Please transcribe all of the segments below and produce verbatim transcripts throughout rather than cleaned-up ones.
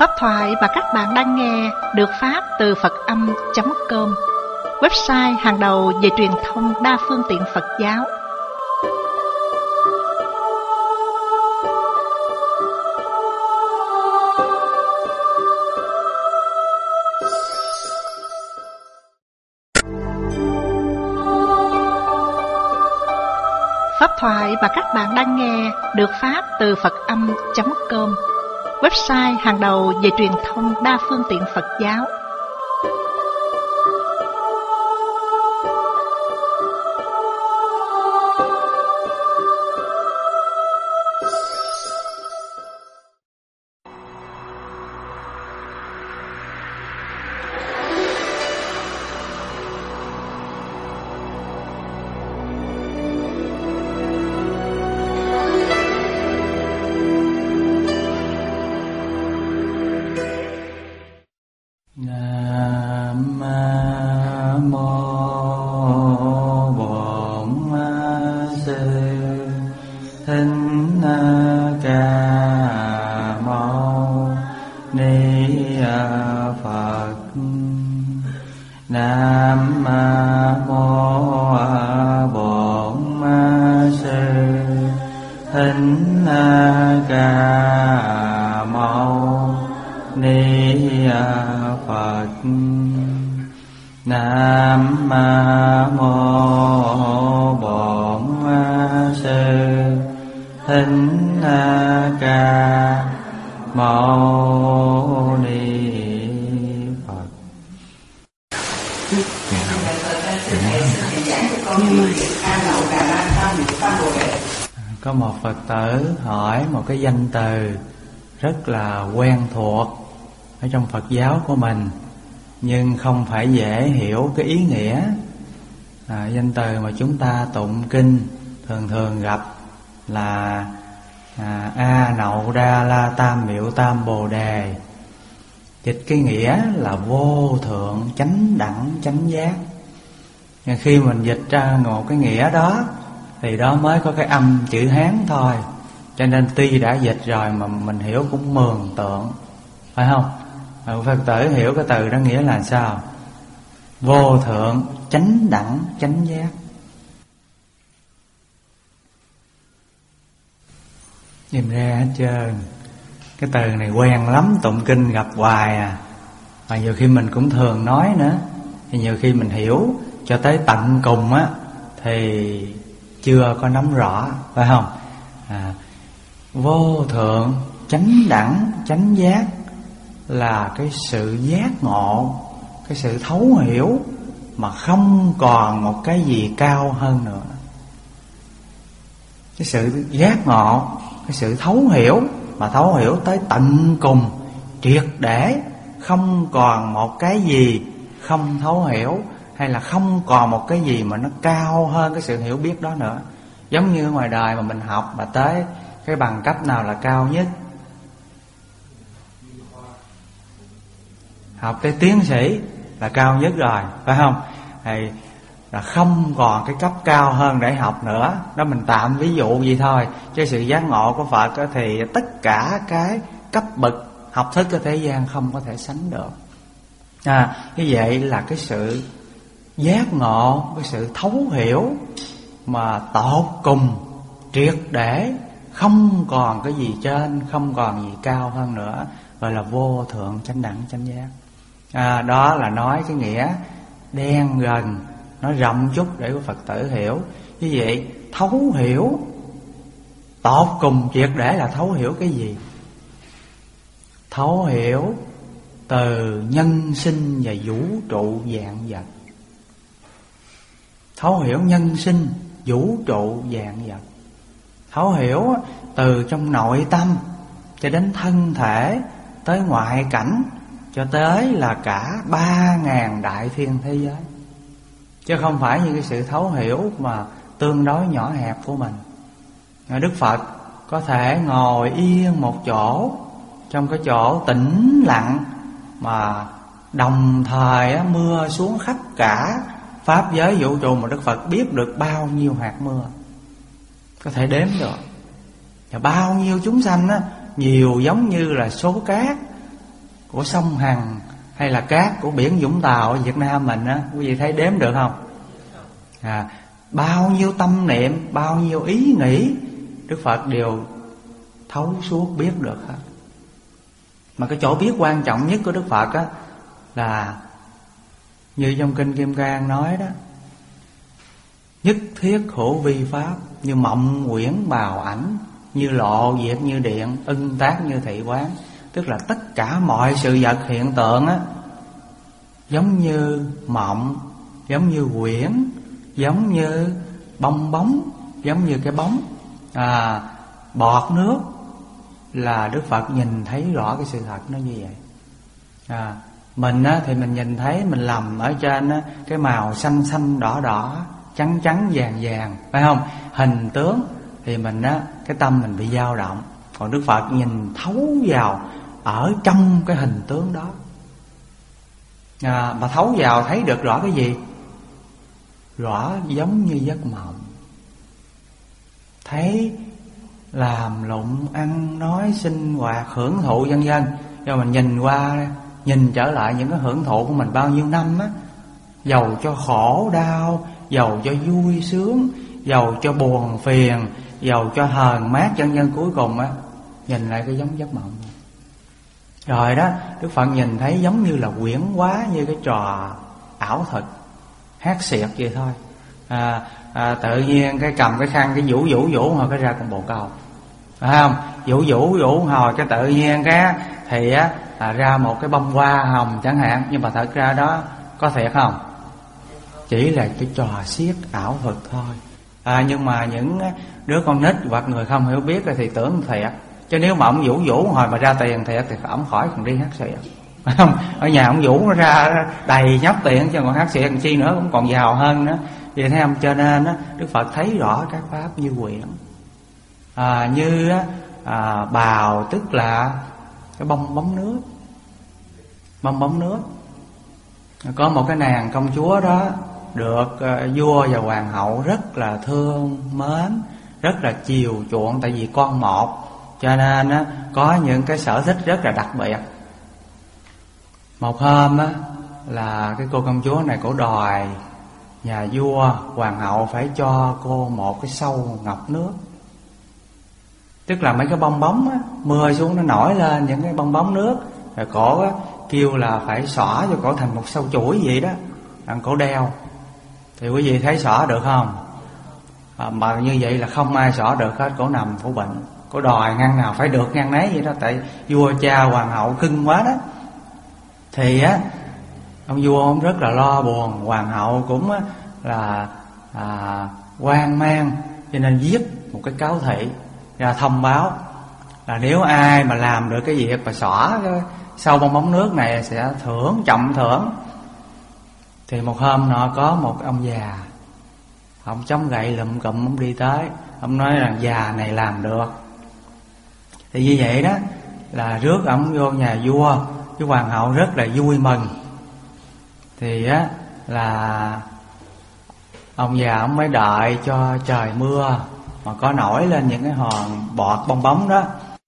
Pháp thoại mà các bạn đang nghe được phát từ Phật âm chấm com, website hàng đầu về truyền thông đa phương tiện Phật giáo. Pháp thoại mà các bạn đang nghe được phát từ Phật âm chấm com, website hàng đầu về truyền thông đa phương tiện Phật giáo. Có một Phật tử hỏi một cái danh từ rất là quen thuộc ở trong Phật giáo của mình, nhưng không phải dễ hiểu cái ý nghĩa. à, Danh từ mà chúng ta tụng kinh thường thường gặp là à, A Nậu Đa La Tam Miệu Tam Bồ Đề. Dịch cái nghĩa là vô thượng chánh đẳng chánh giác. Nhưng khi mình dịch ra một cái nghĩa đó thì đó mới có cái âm chữ Hán thôi. Cho nên tuy đã dịch rồi mà mình hiểu cũng mường tượng, phải không? Phật tử hiểu cái từ đó nghĩa là sao? Vô thượng chánh đẳng chánh giác. Nhìn ra hết trơn. Cái từ này quen lắm, tụng kinh gặp hoài à. Mà nhiều khi mình cũng thường nói nữa. Thì nhiều khi mình hiểu cho tới tận cùng á thì chưa có nắm rõ, phải không? à, Vô thượng chánh đẳng chánh giác là cái sự giác ngộ, cái sự thấu hiểu mà không còn một cái gì cao hơn nữa. Cái sự giác ngộ, cái sự thấu hiểu, mà thấu hiểu tới tận cùng, triệt để, không còn một cái gì không thấu hiểu, hay là không còn một cái gì mà nó cao hơn cái sự hiểu biết đó nữa. Giống như ngoài đời mà mình học mà tới cái bằng cấp nào là cao nhất? Học tới tiến sĩ là cao nhất rồi, phải không? Thì là không còn cái cấp cao hơn để học nữa. Đó mình tạm ví dụ vậy thôi. Chứ sự giác ngộ của Phật thì tất cả cái cấp bậc học thức ở thế gian không có thể sánh được. À, như vậy là cái sự giác ngộ, cái sự thấu hiểu mà tột cùng, triệt để, không còn cái gì trên, không còn gì cao hơn nữa, gọi là vô thượng chánh đẳng chánh giác. à, Đó là nói cái nghĩa đen gần, nói rộng chút để của Phật tử hiểu. Như vậy thấu hiểu tột cùng triệt để là thấu hiểu cái gì? Thấu hiểu từ nhân sinh và vũ trụ vạn vật. Thấu hiểu nhân sinh, vũ trụ vạn vật. Thấu hiểu từ trong nội tâm cho đến thân thể, tới ngoại cảnh, cho tới là cả ba ngàn đại thiên thế giới. Chứ không phải như cái sự thấu hiểu mà tương đối nhỏ hẹp của mình. Đức Phật có thể ngồi yên một chỗ, trong cái chỗ tĩnh lặng, mà đồng thời mưa xuống khắp cả pháp giới vũ trụ, mà Đức Phật biết được bao nhiêu hạt mưa, có thể đếm được. Và bao nhiêu chúng sanh á, nhiều giống như là số cát của sông Hằng hay là cát của biển Vũng Tàu ở Việt Nam mình á, quý vị thấy đếm được không? À, bao nhiêu tâm niệm, bao nhiêu ý nghĩ Đức Phật đều thấu suốt biết được hết. Mà cái chỗ biết quan trọng nhất của Đức Phật á là như trong Kinh Kim Cang nói đó: nhất thiết hữu vi pháp, như mộng quyển bào ảnh, như lộ diệt như điện, ưng tác như thị quán. Tức là tất cả mọi sự vật hiện tượng á, giống như mộng, giống như quyển, giống như bong bóng, giống như cái bóng, à, bọt nước, là Đức Phật nhìn thấy rõ cái sự thật nó như vậy. À, mình á, thì mình nhìn thấy mình lầm ở trên á, cái màu xanh xanh đỏ đỏ, trắng trắng vàng vàng, phải không? Hình tướng thì mình á, cái tâm mình bị dao động. Còn Đức Phật nhìn thấu vào ở trong cái hình tướng đó, à, mà thấu vào thấy được rõ cái gì? Rõ giống như giấc mộng. Thấy làm lụng, ăn nói, sinh hoạt, hưởng thụ vân vân. Do mình nhìn qua, nhìn trở lại những cái hưởng thụ của mình bao nhiêu năm á, dầu cho khổ đau, dầu cho vui sướng, dầu cho buồn phiền, dầu cho hờn mát vân vân, cuối cùng á nhìn lại cái giống giấc mộng. Rồi đó, Đức Phật nhìn thấy giống như là quyển hóa, như cái trò ảo thực, hát xiệt vậy thôi. À, à, tự nhiên cái cầm cái khăn, cái vũ vũ vũ hồi cái ra con bồ câu, phải không? Vũ vũ vũ hồi cái tự nhiên cái thì á à, ra một cái bông hoa hồng chẳng hạn. Nhưng mà thật ra đó có thiệt không? Chỉ là cái trò xiết ảo thực thôi. À, nhưng mà những đứa con nít hoặc người không hiểu biết thì tưởng thiệt. Chứ nếu mà ông vũ vũ hồi mà ra tiền thiệt thì ông khỏi còn đi hát xiệt, phải không? Ở nhà ông vũ nó ra đầy nhóc tiền, chứ còn hát xiệt làm chi nữa, cũng còn giàu hơn nữa. Vậy thấy không? Cho nên á, Đức Phật thấy rõ các pháp như quyển, à, như à, bào, tức là cái bong bóng nước, bong bóng nước. Có một cái nàng công chúa đó được uh, vua và hoàng hậu rất là thương mến, rất là chiều chuộng, tại vì con một, cho nên á, có những cái sở thích rất là đặc biệt. Một hôm á, là cái cô công chúa này cổ đòi nhà vua hoàng hậu phải cho cô một cái sâu ngọc nước. Tức là mấy cái bong bóng á, mưa xuống nó nổi lên những cái bong bóng nước, rồi cổ á, kêu là phải xõa cho cổ thành một sâu chuỗi vậy đó, đặng cổ đeo. Thì quý vị thấy xõa được không? À, mà như vậy là không ai xõa được hết, cổ nằm cổ bệnh. Cổ đòi ngăn nào phải được ngăn nấy vậy đó, tại vua cha hoàng hậu cưng quá đó. Thì á, ông vua ông rất là lo buồn, hoàng hậu cũng á, là à, hoang mang, cho nên viết một cái cáo thị ra thông báo là nếu ai mà làm được cái việc mà xõa cái sau bong bóng nước này sẽ thưởng, trọng thưởng. Thì một hôm nọ có một ông già, ông chống gậy lụm cụm, ông đi tới, ông nói rằng già này làm được. Thì như vậy đó là rước ông vô nhà vua, cái hoàng hậu rất là vui mừng. Thì á là ông già ông mới đợi cho trời mưa mà có nổi lên những cái hòn bọt bong bóng đó.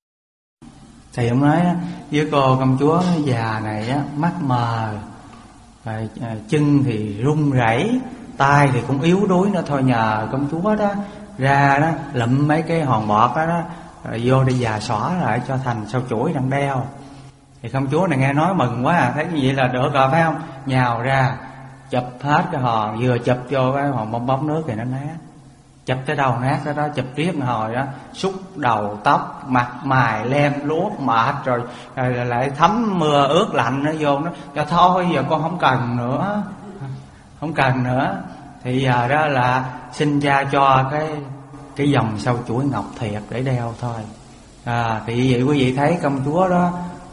Thì ông nói với cô công chúa già này á, mắt mờ, rồi chân thì run rẩy, tay thì cũng yếu đuối nữa, thôi nhờ công chúa đó ra đó lụm mấy cái hòn bọt đó, đó rồi vô để già xõa lại cho thành sâu chuỗi đang đeo. Thì công chúa này nghe nói mừng quá à, thấy như vậy là được rồi phải không? Nhào ra chụp hết cái hòn, vừa chụp vô cái hòn bong bóng nước thì nó nát. Chụp tới đâu nát tới đó, chụp riết một hồi đó, xúc đầu tóc, mặt mày lem luốc mệt rồi, rồi lại thấm mưa ướt lạnh nó vô, nó cho thôi giờ con không cần nữa, không cần nữa. Thì giờ đó là xin cha cho cái cái vòng sâu chuỗi ngọc thiệt để đeo thôi. À, thì vậy quý vị thấy công chúa đó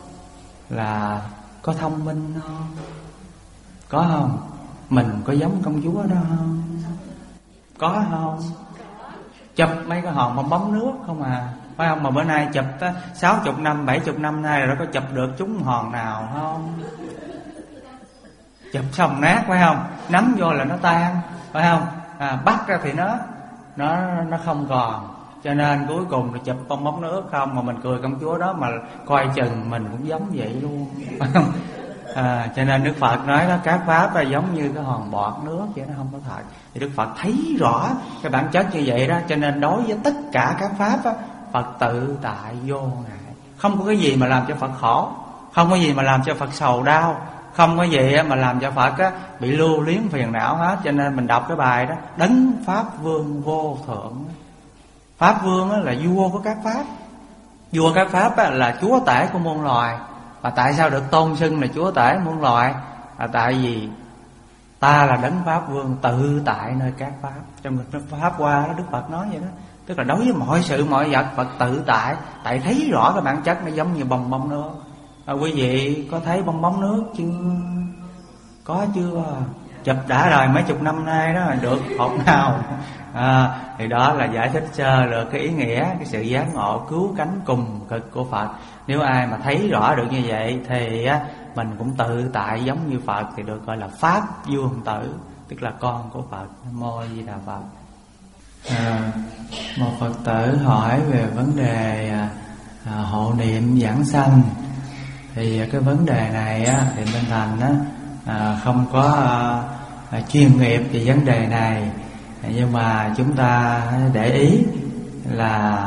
là có thông minh không? Có không? Mình có giống công chúa đó không? Có không? Chụp mấy cái hòn bong bóng nước không à, phải không? Mà bữa nay chụp sáu chục năm, bảy chục năm nay rồi, có chụp được trúng hòn nào không? Chụp xong nát phải không? Nắm vô là nó tan, phải không? À, bắt ra thì nó nó nó không còn. Cho nên cuối cùng là chụp bong bóng nước không, mà mình cười công chúa đó mà coi chừng mình cũng giống vậy luôn. À, cho nên Đức Phật nói đó, các pháp là giống như cái hòn bọt nước vậy, nó không có thật. Thì Đức Phật thấy rõ cái bản chất như vậy đó, cho nên đối với tất cả các pháp đó, Phật tự tại vô ngại. Không có cái gì mà làm cho Phật khổ, không có gì mà làm cho Phật sầu đau, không có gì mà làm cho Phật á, bị lưu luyến phiền não hết. Cho nên mình đọc cái bài đó, đấng Pháp Vương vô thượng. Pháp Vương á, là vua của các pháp. Vua các pháp á, là chúa tể của muôn loài. Và tại sao được tôn xưng là chúa tể muôn loài? Là tại vì ta là đấng Pháp Vương tự tại nơi các pháp. Trong Pháp Hoa đó, Đức Phật nói vậy đó. Tức là đối với mọi sự mọi vật, Phật tự tại. Tại thấy rõ cái bản chất nó giống như bong bóng nước. À, quý vị có thấy bong bóng nước chưa? Có chưa? Chụp đã rồi mấy chục năm nay đó, được hột nào? À, thì đó là giải thích sơ lược cái ý nghĩa, cái sự giác ngộ cứu cánh cùng cực của Phật. Nếu ai mà thấy rõ được như vậy thì á, mình cũng tự tại giống như Phật, thì được gọi là Pháp Vương Tử, tức là con của Phật. Nam Mô A Di Đà Phật. À, một Phật tử hỏi về vấn đề à, hộ niệm giảng sanh. Thì cái vấn đề này á, thì Minh Thành á, à, không có à, chuyên nghiệp về vấn đề này, nhưng mà chúng ta để ý là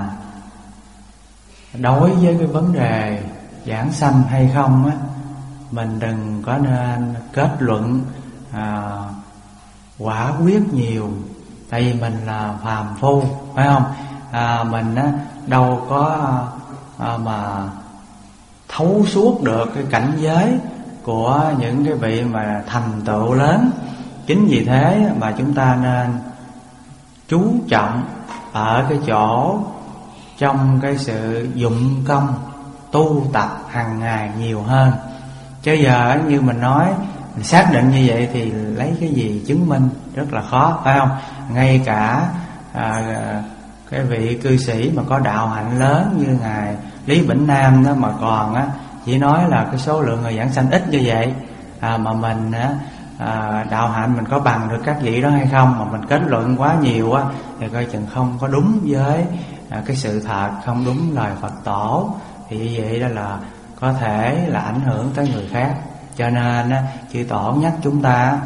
đối với cái vấn đề giảng sanh hay không á, mình đừng có nên kết luận à, quả quyết nhiều. Tại vì mình là phàm phu, phải không? À, mình á, đâu có à, mà thấu suốt được cái cảnh giới của những cái vị mà thành tựu lớn. Chính vì thế mà chúng ta nên chú trọng ở cái chỗ trong cái sự dụng công tu tập hàng ngày nhiều hơn. Chứ giờ như mình nói, mình xác định như vậy thì lấy cái gì chứng minh, rất là khó, phải không? Ngay cả à, cái vị cư sĩ mà có đạo hạnh lớn như ngài Lý Bỉnh Nam đó mà còn á, chỉ nói là cái số lượng người giảng sanh ít như vậy, à, mà mình á, à, đạo hạnh mình có bằng được các vị đó hay không, mà mình kết luận quá nhiều á, thì coi chừng không có đúng với à, cái sự thật, không đúng lời Phật tổ. Thì như vậy đó là có thể là ảnh hưởng tới người khác. Cho nên á, chư tổ nhắc chúng ta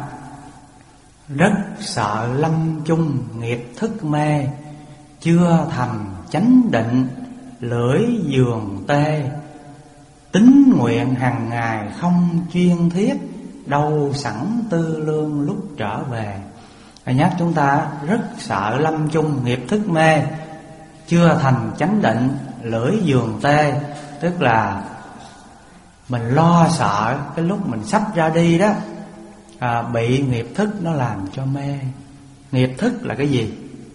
rất sợ lâm chung nghiệp thức mê, chưa thành chánh định lưỡi giường tê, tín nguyện hàng ngày không chuyên thiết, đâu sẵn tư lương lúc trở về. Phải nhắc chúng ta rất sợ lâm chung nghiệp thức mê, chưa thành chánh định lưỡi giường tê. Tức là mình lo sợ cái lúc mình sắp ra đi đó, à, bị nghiệp thức nó làm cho mê. Nghiệp thức là cái gì?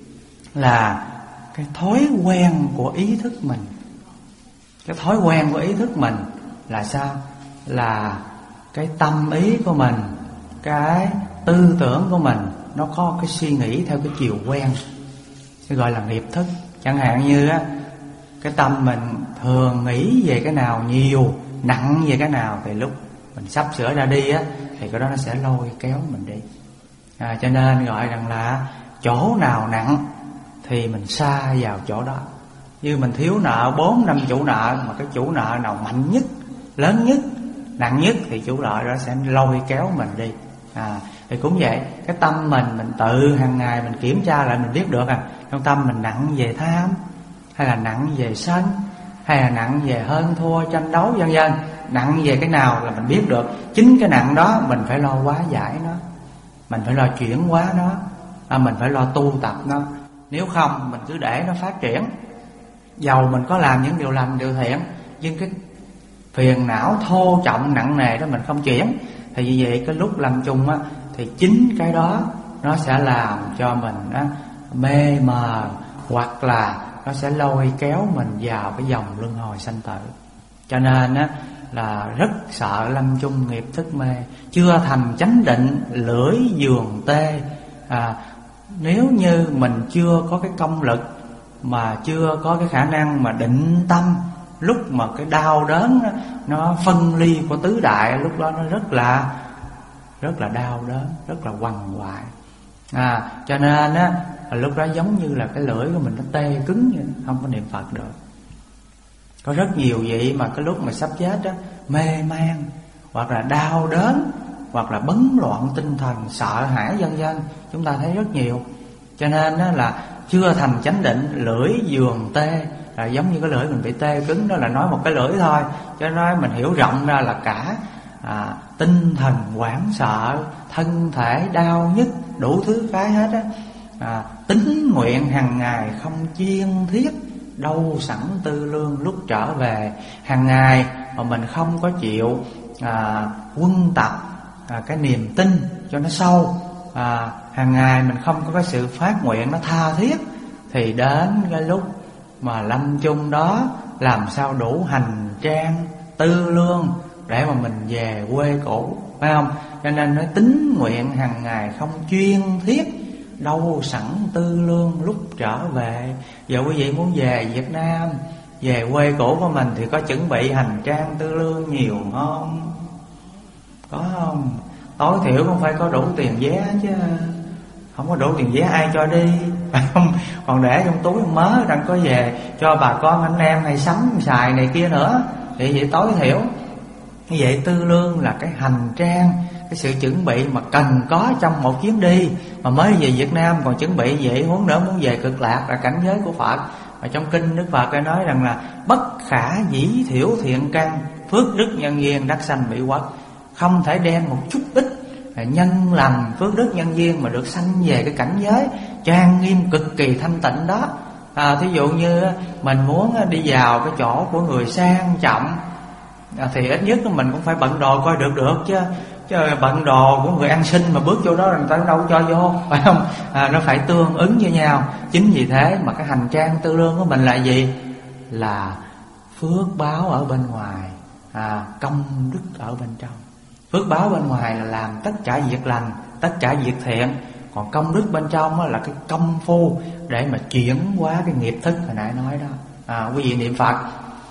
Là cái thói quen của ý thức mình. Cái thói quen của ý thức mình là sao? Là cái tâm ý của mình, cái tư tưởng của mình, nó có cái suy nghĩ theo cái chiều quen, sẽ gọi là nghiệp thức. Chẳng hạn như á, cái tâm mình thường nghĩ về cái nào nhiều, nặng về cái nào, thì lúc mình sắp sửa ra đi á, thì cái đó nó sẽ lôi kéo mình đi. À, cho nên gọi rằng là chỗ nào nặng thì mình sa vào chỗ đó. Như mình thiếu nợ bốn năm chủ nợ, mà cái chủ nợ nào mạnh nhất, lớn nhất, nặng nhất, thì chủ nợ đó sẽ lôi kéo mình đi. À, thì cũng vậy, cái tâm mình mình tự hàng ngày mình kiểm tra lại, mình biết được à, trong tâm mình nặng về tham, hay là nặng về sân, hay là nặng về hơn thua tranh đấu vân vân. Nặng về cái nào là mình biết được. Chính cái nặng đó mình phải lo hóa giải nó, mình phải lo chuyển hóa nó, à, mình phải lo tu tập nó. Nếu không mình cứ để nó phát triển, dầu mình có làm những điều lành điều thiện, nhưng cái phiền não thô trọng nặng nề đó mình không chuyển, thì như vậy cái lúc lâm chung á, thì chính cái đó nó sẽ làm cho mình á, mê mờ, hoặc là nó sẽ lôi kéo mình vào cái dòng luân hồi sanh tử. Cho nên á, là rất sợ lâm chung nghiệp thức mê, chưa thành chánh định lưỡi giường tê. À, nếu như mình chưa có cái công lực, mà chưa có cái khả năng mà định tâm, lúc mà cái đau đớn nó, nó phân ly của tứ đại, lúc đó nó rất là rất là đau đớn, rất là quằn quại. À, cho nên á, lúc đó giống như là cái lưỡi của mình nó tê cứng vậy, không có niệm Phật được. Có rất nhiều vị mà cái lúc mà sắp chết đó, mê man, hoặc là đau đớn, hoặc là bấn loạn tinh thần, sợ hãi vân vân, chúng ta thấy rất nhiều. Cho nên đó là chưa thành chánh định, lưỡi giường tê, là giống như cái lưỡi mình bị tê cứng, đó là nói một cái lưỡi thôi. Cho nên mình hiểu rộng ra là cả à, tinh thần hoảng sợ, thân thể đau nhức, đủ thứ cái hết á. À, tín nguyện hàng ngày không chuyên thiết, đâu sẵn tư lương lúc trở về. Hàng ngày mà mình không có chịu à, quân tập à, cái niềm tin cho nó sâu, à, hàng ngày mình không có cái sự phát nguyện nó tha thiết, thì đến cái lúc mà lâm chung đó làm sao đủ hành trang tư lương để mà mình về quê cũ, phải không? Cho nên nói tín nguyện hàng ngày không chuyên thiết, đâu sẵn tư lương lúc trở về. Giờ quý vị muốn về Việt Nam, về quê cũ của mình thì có chuẩn bị hành trang tư lương nhiều không? Có không? Tối thiểu cũng phải có đủ tiền vé chứ. Không có đủ tiền vé ai cho đi, phải không? Còn để trong túi mớ đang có về cho bà con anh em hay sắm xài này kia nữa. Thì vậy tối thiểu như vậy tư lương là cái hành trang, cái sự chuẩn bị mà cần có trong một chuyến đi. Mà mới về Việt Nam còn chuẩn bị vậy, huống nữa muốn về Cực Lạc là cảnh giới của Phật. Và trong kinh Đức Phật đã nói rằng là bất khả dĩ thiểu thiện căn, phước đức nhân duyên đắc sanh mỹ quốc. Không thể đem một chút ít nhân lành phước đức nhân duyên mà được sanh về cái cảnh giới trang nghiêm cực kỳ thanh tịnh đó. À, thí dụ như mình muốn đi vào cái chỗ của người sang trọng à, thì ít nhất mình cũng phải bận đồ coi được được chứ. Chứ bận đồ của người ăn xin mà bước vô đó người ta đâu có cho vô, phải không? À, nó phải tương ứng với nhau. Chính vì thế mà cái hành trang tư lương của mình là gì? Là phước báo ở bên ngoài, à, công đức ở bên trong. Phước báo bên ngoài là làm tất cả việc lành, tất cả việc thiện. Còn công đức bên trong là cái công phu để mà chuyển hóa cái nghiệp thức hồi nãy nói đó. À, quý vị niệm Phật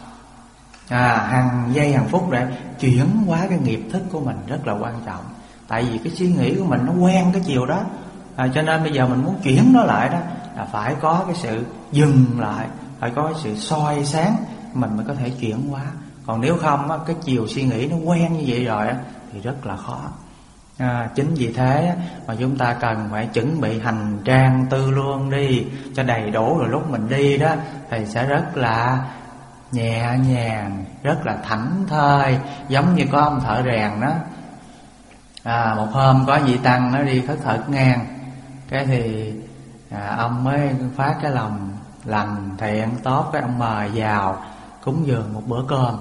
à, hàng giây hàng phút để chuyển hóa cái nghiệp thức của mình rất là quan trọng. Tại vì cái suy nghĩ của mình nó quen cái chiều đó, à, cho nên bây giờ mình muốn chuyển nó lại đó là phải có cái sự dừng lại, phải có cái sự soi sáng, mình mới có thể chuyển hóa. Còn nếu không cái chiều suy nghĩ nó quen như vậy rồi thì rất là khó. À, chính vì thế mà chúng ta cần phải chuẩn bị hành trang tư lương đi cho đầy đủ, rồi lúc mình đi đó thì sẽ rất là nhẹ nhàng, rất là thảnh thơi. Giống như có ông thợ rèn đó, à, một hôm có vị tăng nó đi khất thực ngang, cái thì à, ông mới phát cái lòng lành thiện tốt, cái ông mời vào cúng dường một bữa cơm.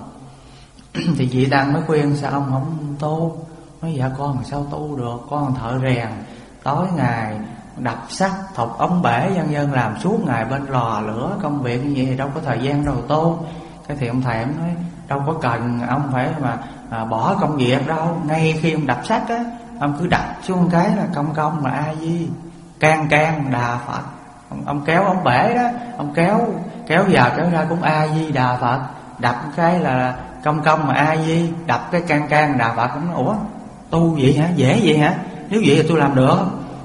Thì vị tăng mới khuyên sao ông không tu? Nói dạ con sao tu được, con thợ rèn tối ngày đập sắt thọc ống bể vân vân, làm suốt ngày bên lò lửa công việc như vậy thì đâu có thời gian đâu tu. Cái thì ông thầy ông nói đâu có cần ông phải mà à, bỏ công việc đâu. Ngay khi ông đập sắt á, ông cứ đập xuống cái là công công mà A Di can can đà Phật. Ông, ông kéo ống bể đó, ông kéo kéo vào kéo ra cũng A Di đà Phật. Đập cái là công công mà A Di, đập cái can can đà Phật. Ông nói ủa tu vậy hả, dễ vậy hả, nếu vậy thì tôi làm được.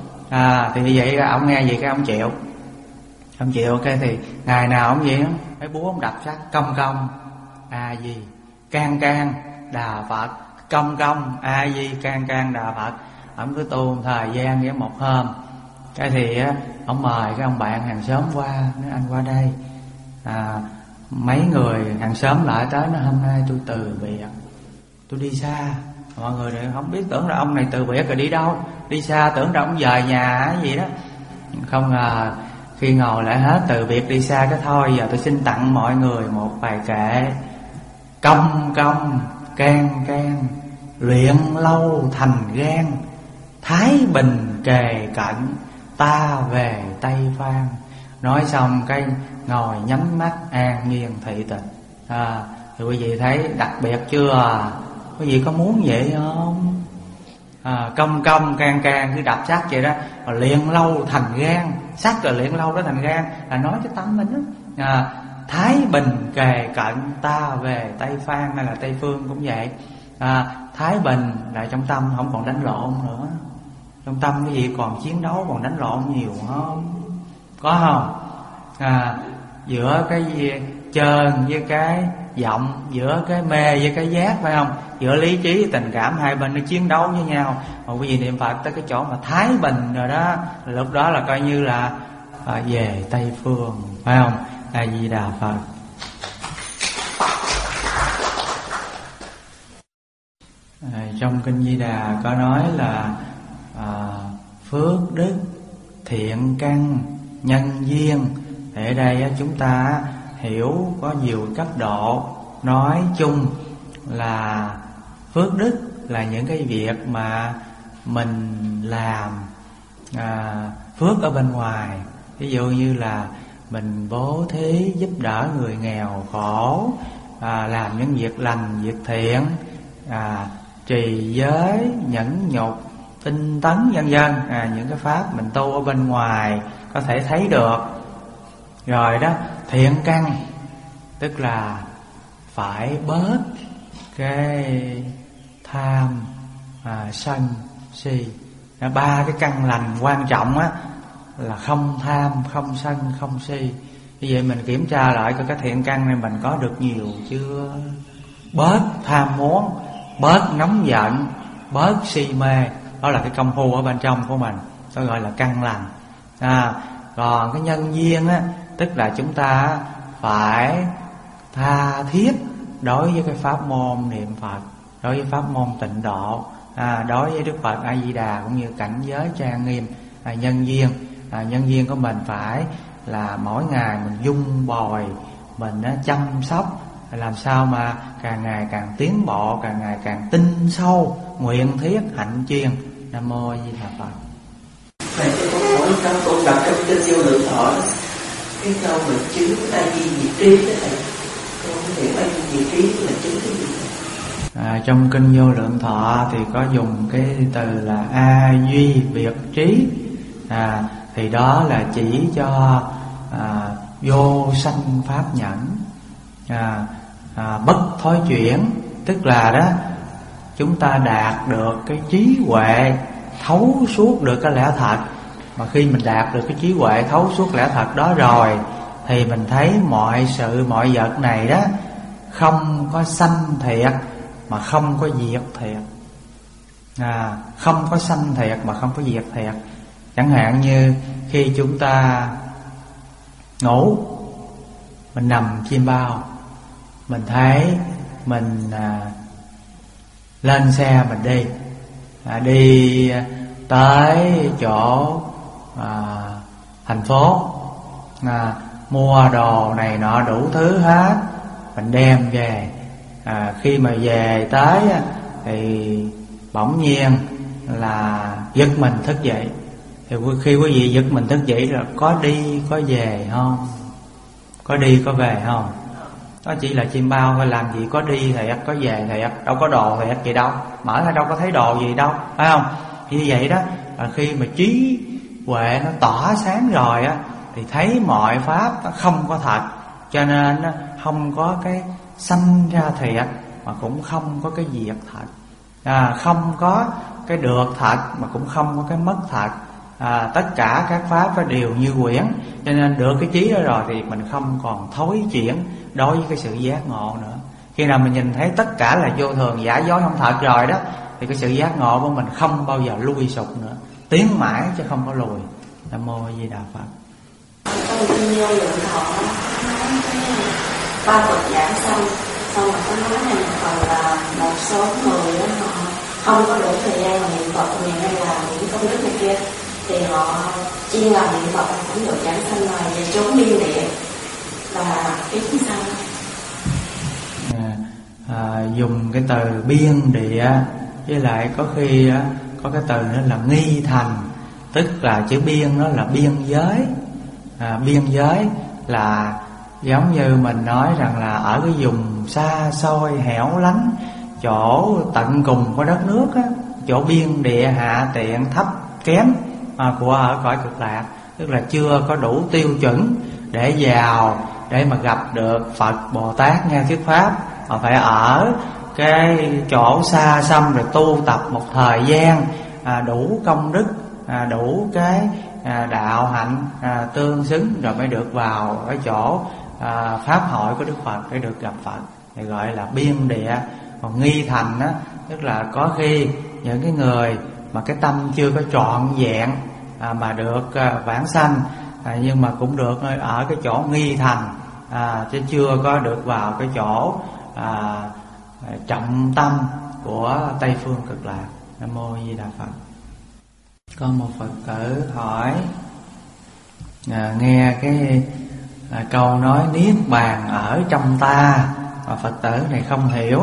À thì như vậy ông nghe vậy cái ông chịu. Ông chịu cái thì ngày nào ông vậy, mấy búa ông đập sắt công công A Di can can đà Phật, công công A Di can can đà Phật. Ông cứ tu thời gian với một hôm, cái thì ông mời cái ông bạn hàng xóm qua, nói anh qua đây, à, mấy người hàng xóm lại tới, nói hôm nay tôi từ biệt, tôi đi xa. Mọi người này không biết, tưởng là ông này từ biệt rồi đi đâu, đi xa, tưởng là ông về nhà hay gì đó. Không ngờ khi ngồi lại hết từ biệt đi xa cái thôi, giờ tôi xin tặng mọi người một bài kệ: công công can can luyện lâu thành gan, thái bình kề cận ta về Tây Phan. Nói xong cái ngồi nhắm mắt an nhiên thị tịch. À, thì quý vị thấy đặc biệt chưa? Quý vị có muốn vậy không? À, công công can can cứ đập sắt vậy đó, mà luyện lâu thành gan. Sắt rồi luyện lâu đó thành gan, là nói cái tâm mình đó. À, thái bình kề cận ta về Tây Phan, hay là Tây Phương cũng vậy. À, thái bình là trong tâm không còn đánh lộn nữa. Trong tâm cái gì còn chiến đấu, còn đánh lộn nhiều không? có không? À, giữa cái chơn với cái vọng, giữa cái mê với cái giác, phải không? Giữa lý trí với tình cảm, hai bên nó chiến đấu với nhau. Mà quý vị niệm Phật tới cái chỗ mà thái bình rồi đó, lúc đó là coi như là à, về Tây Phương, phải không? A Di Đà Phật. À, trong kinh Di Đà có nói là à, phước đức, thiện căn, nhân duyên. Thì ở đây chúng ta hiểu có nhiều cấp độ. Nói chung là phước đức là những cái việc mà mình làm à, phước ở bên ngoài. Ví dụ như là mình bố thí giúp đỡ người nghèo khổ, à, làm những việc lành, việc thiện, à, trì giới, nhẫn nhục, tinh tấn vân vân, à, những cái pháp mình tu ở bên ngoài có thể thấy được. Rồi đó, thiện căn tức là phải bớt cái tham, à, sân, si. Đó, ba cái căn lành quan trọng á là không tham, không sân, không si. Như vậy mình kiểm tra lại coi cái thiện căn này mình có được nhiều chưa? Bớt tham muốn, bớt nóng giận, bớt si mê. Đó là cái công phu ở bên trong của mình, đó gọi là căn lành. À, còn cái nhân duyên á, tức là chúng ta phải tha thiết đối với cái pháp môn niệm Phật, đối với pháp môn tịnh độ, à, đối với Đức Phật A Di Đà cũng như cảnh giới trang nghiêm. À, nhân duyên, à, nhân duyên của mình phải là mỗi ngày mình dung bồi, mình á, chăm sóc, làm sao mà càng ngày càng tiến bộ, càng ngày càng tinh sâu, nguyện thiết hạnh chuyên. Nam mô A Di Đà Phật. Vậy tôi có hỏi trong con đọc trong kinh Vô Lượng Thọ cái câu mà chứng A Di Diệt Trí đó thầy, con không hiểu A Di Diệt Trí là chứng cái gì? À, trong kinh Vô Lượng Thọ thì có dùng cái từ là A Duy Biệt Trí, à, thì đó là chỉ cho à, vô sanh pháp nhẫn, à, à, bất thối chuyển. Tức là đó, chúng ta đạt được cái trí huệ thấu suốt được cái lẽ thật. Mà khi mình đạt được cái trí huệ thấu suốt lẽ thật đó rồi thì mình thấy mọi sự mọi vật này đó không có sanh thiệt mà không có diệt thiệt, à, không có sanh thiệt mà không có diệt thiệt. Chẳng hạn như khi chúng ta ngủ, mình nằm chim bao, mình thấy mình à, lên xe mình đi, à, đi tới chỗ à, thành phố, à, mua đồ này nọ đủ thứ hết, mình đem về. À, khi mà về tới thì bỗng nhiên là giật mình thức dậy. Thì khi quý vị giật mình thức dậy là có đi có về không? Có đi có về không? Đó chỉ là chim bao thôi, làm gì có đi thiệt, có về thiệt, đâu có đồ thiệt gì đâu, mở ra đâu có thấy đồ gì đâu, phải không? Như vậy đó, là khi mà trí huệ nó tỏa sáng rồi á, thì thấy mọi pháp nó không có thật, cho nên nó không có cái sanh ra thiệt mà cũng không có cái diệt thật, à, không có cái được thật mà cũng không có cái mất thật. À, tất cả các pháp nó đều như quyển, cho nên được cái trí đó rồi thì mình không còn thối chuyển đối với cái sự giác ngộ nữa. Khi nào mình nhìn thấy tất cả là vô thường, giả dối không thật rồi đó, thì cái sự giác ngộ của mình không bao giờ lui sụp nữa, tiến mãi chứ không có lùi. Nam mô A Di Đà Phật. Trong kinh Vô Lượng Thọ nói cái ba Phật giảng xong, xong rồi có nói này một phần là một số người đó, họ không có đủ thời gian mà niệm Phật nhiều hay là những công đức này kia, thì họ chuyên làm niệm Phật cũng được giảng sanh là về chốn biên địa, và cái thứ sao? À, à, dùng cái từ biên địa với lại có khi có cái từ nữa là nghi thành, tức là chữ biên nó là biên giới. À, biên giới là giống như mình nói rằng là ở cái vùng xa xôi hẻo lánh, chỗ tận cùng của đất nước á, chỗ biên địa hạ tiện thấp kém à, của ở cõi Cực Lạc, tức là chưa có đủ tiêu chuẩn để vào để mà gặp được Phật Bồ Tát nghe thuyết pháp, mà phải ở cái chỗ xa xăm rồi tu tập một thời gian à, đủ công đức, à, đủ cái à, đạo hạnh à, tương xứng, rồi mới được vào cái chỗ à, pháp hội của Đức Phật để được gặp Phật, thì gọi là biên địa. Còn nghi thành á, tức là có khi những cái người mà cái tâm chưa có trọn vẹn à, mà được à, vãng sanh, à, nhưng mà cũng được ở cái chỗ nghi thành, à, chứ chưa có được vào cái chỗ à, trọng tâm của Tây Phương Cực Lạc. Nam mô Di Đà Phật. Có một Phật tử hỏi à, nghe cái à, câu nói niết bàn ở trong ta, mà Phật tử này không hiểu.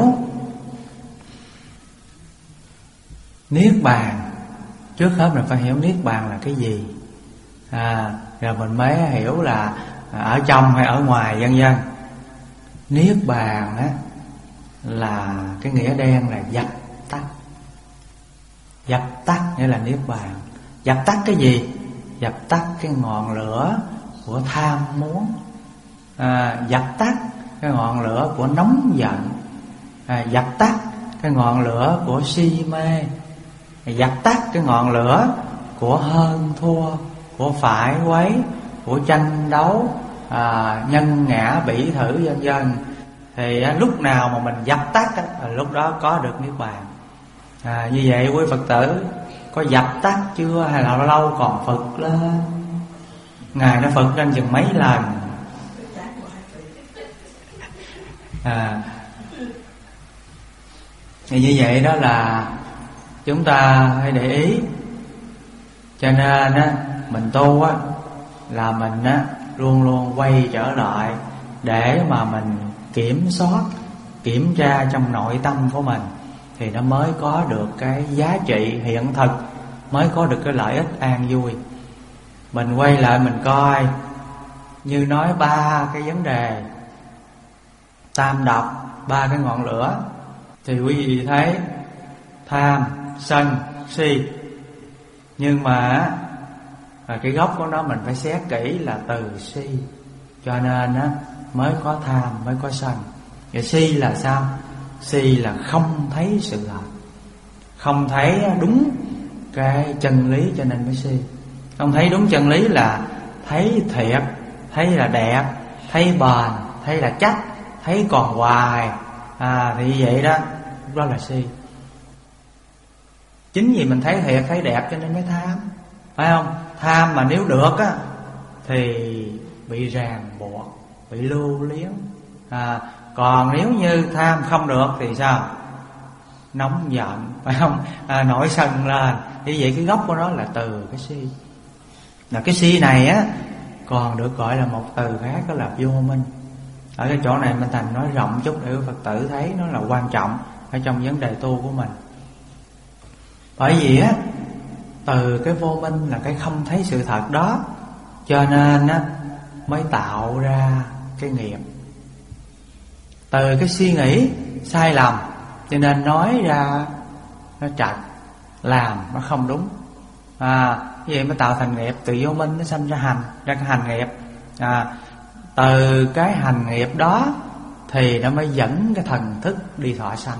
Niết bàn, trước hết mình phải hiểu niết bàn là cái gì, à, rồi mình mới hiểu là ở trong hay ở ngoài vân vân. Niết bàn á là cái nghĩa đen là dập tắt. Dập tắt nghĩa là niết bàn. Dập tắt cái gì? Dập tắt cái ngọn lửa của tham muốn, à, dập tắt cái ngọn lửa của nóng giận, à, dập tắt cái ngọn lửa của si mê, dập tắt cái ngọn lửa của hơn thua, của phải quấy, của tranh đấu, à, nhân ngã bỉ thử vân vân. Thì á, lúc nào mà mình dập tắt á, lúc đó có được niết bàn. À, như vậy quý Phật tử có dập tắt chưa, hay là lâu còn phật lên? Ngài nó phật lên chừng mấy lần. À, thì như vậy đó là chúng ta hãy để ý. Cho nên á, mình tu á, là mình á, luôn luôn quay trở lại để mà mình kiểm soát, kiểm tra trong nội tâm của mình, thì nó mới có được cái giá trị hiện thực, mới có được cái lợi ích an vui. Mình quay lại mình coi, như nói ba cái vấn đề tam độc, ba cái ngọn lửa, thì quý vị thấy tham, sân, si. Nhưng mà cái gốc của nó mình phải xét kỹ là từ si, cho nên á, mới có tham, mới có sân. Vậy si là sao? Si là không thấy sự thật, không thấy đúng cái chân lý, cho nên mới si. Không thấy đúng chân lý là thấy thiệt, thấy là đẹp, thấy bền, thấy là chắc, thấy còn hoài, à, thì vậy đó, đó là si. Chính vì mình thấy thiệt, thấy đẹp cho nên mới tham, phải không? Tham mà nếu được á thì bị ràng buộc, bị lưu luyến, à, còn nếu như tham không được thì sao? Nóng giận, phải không? À, nổi sân lên. Như vậy cái gốc của nó là từ cái si. Là cái si này á còn được gọi là một từ khác, đó là vô minh. Ở cái chỗ này mình thành nói rộng chút để Phật tử thấy nó là quan trọng ở trong vấn đề tu của mình. Bởi vì á, từ cái vô minh là cái không thấy sự thật đó, cho nên á mới tạo ra cái nghiệp. Từ cái suy nghĩ sai lầm cho nên nói ra nó trật, làm nó không đúng, à, vậy mới tạo thành nghiệp. Từ vô minh nó sanh ra hành, ra cái hành nghiệp, à, từ cái hành nghiệp đó thì nó mới dẫn cái thần thức đi thọ sanh,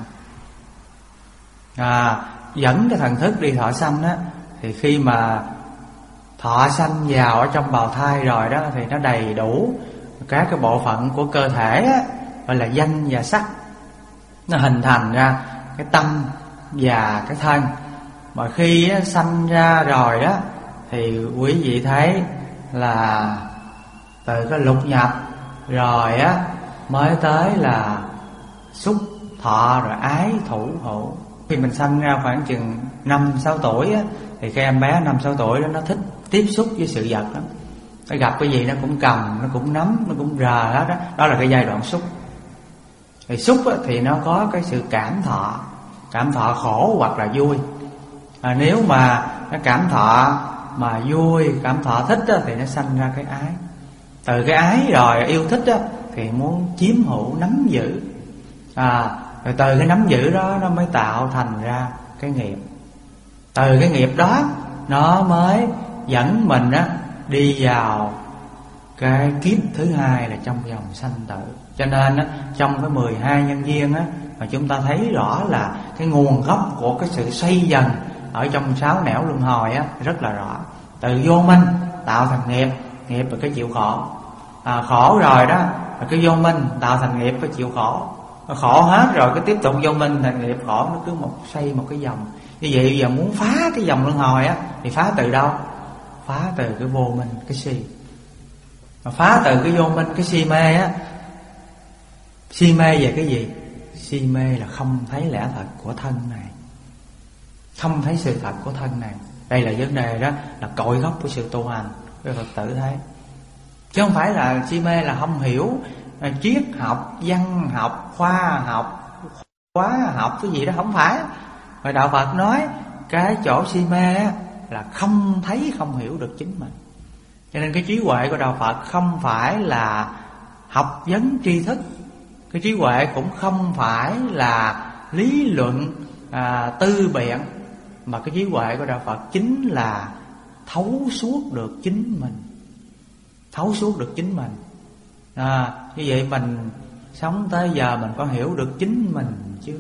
à, dẫn cái thần thức đi thọ sanh á, thì khi mà thọ sanh vào ở trong bào thai rồi đó, thì nó đầy đủ các cái bộ phận của cơ thể á, gọi là danh và sắc, nó hình thành ra cái tâm và cái thân. Mà khi á, sanh ra rồi đó thì quý vị thấy là từ cái lục nhập rồi á mới tới là xúc thọ rồi ái thủ hữu. Khi mình sanh ra khoảng chừng năm sáu tuổi á, thì cái em bé năm sáu tuổi đó nó thích tiếp xúc với sự vật lắm. Nó gặp cái gì nó cũng cầm, nó cũng nắm, nó cũng rờ hết đó. Đó là cái giai đoạn xúc. Thì xúc á, thì nó có cái sự cảm thọ, cảm thọ khổ hoặc là vui, à, nếu mà nó cảm thọ mà vui, cảm thọ thích á, thì nó sanh ra cái ái. Từ cái ái rồi yêu thích á, thì muốn chiếm hữu, nắm giữ, à, rồi từ cái nắm giữ đó nó mới tạo thành ra cái nghiệp. Từ cái nghiệp đó nó mới dẫn mình á đi vào cái kiếp thứ hai là trong vòng sanh tử. Cho nên á, trong cái mười hai nhân duyên á, mà chúng ta thấy rõ là cái nguồn gốc của cái sự xoay dần ở trong sáu nẻo luân hồi á, rất là rõ. Từ vô minh tạo thành nghiệp, nghiệp là cái chịu khổ. à, Khổ rồi đó là cái vô minh tạo thành nghiệp, cái chịu khổ. Khổ hết rồi cái tiếp tục vô minh thành nghiệp khổ. Nó cứ một xoay một cái vòng. Như vậy bây giờ muốn phá cái vòng luân hồi á, thì phá từ đâu? Phá từ cái vô minh, cái si. Mà phá từ cái vô minh, cái si mê á. Si mê về cái gì? Si mê là không thấy lẽ thật của thân này, không thấy sự thật của thân này. Đây là vấn đề đó, là cội gốc của sự tu hành của Phật tử thấy. Chứ không phải là si mê là không hiểu triết học, văn học, khoa học, hóa học cái gì đó, không phải. Mà Đạo Phật nói cái chỗ si mê á, là không thấy, không hiểu được chính mình. Cho nên cái trí huệ của Đạo Phật không phải là học vấn tri thức. Cái trí huệ cũng không phải là lý luận à, tư biện. Mà cái trí huệ của Đạo Phật chính là thấu suốt được chính mình. Thấu suốt được chính mình. à, Như vậy mình sống tới giờ mình có hiểu được chính mình chưa?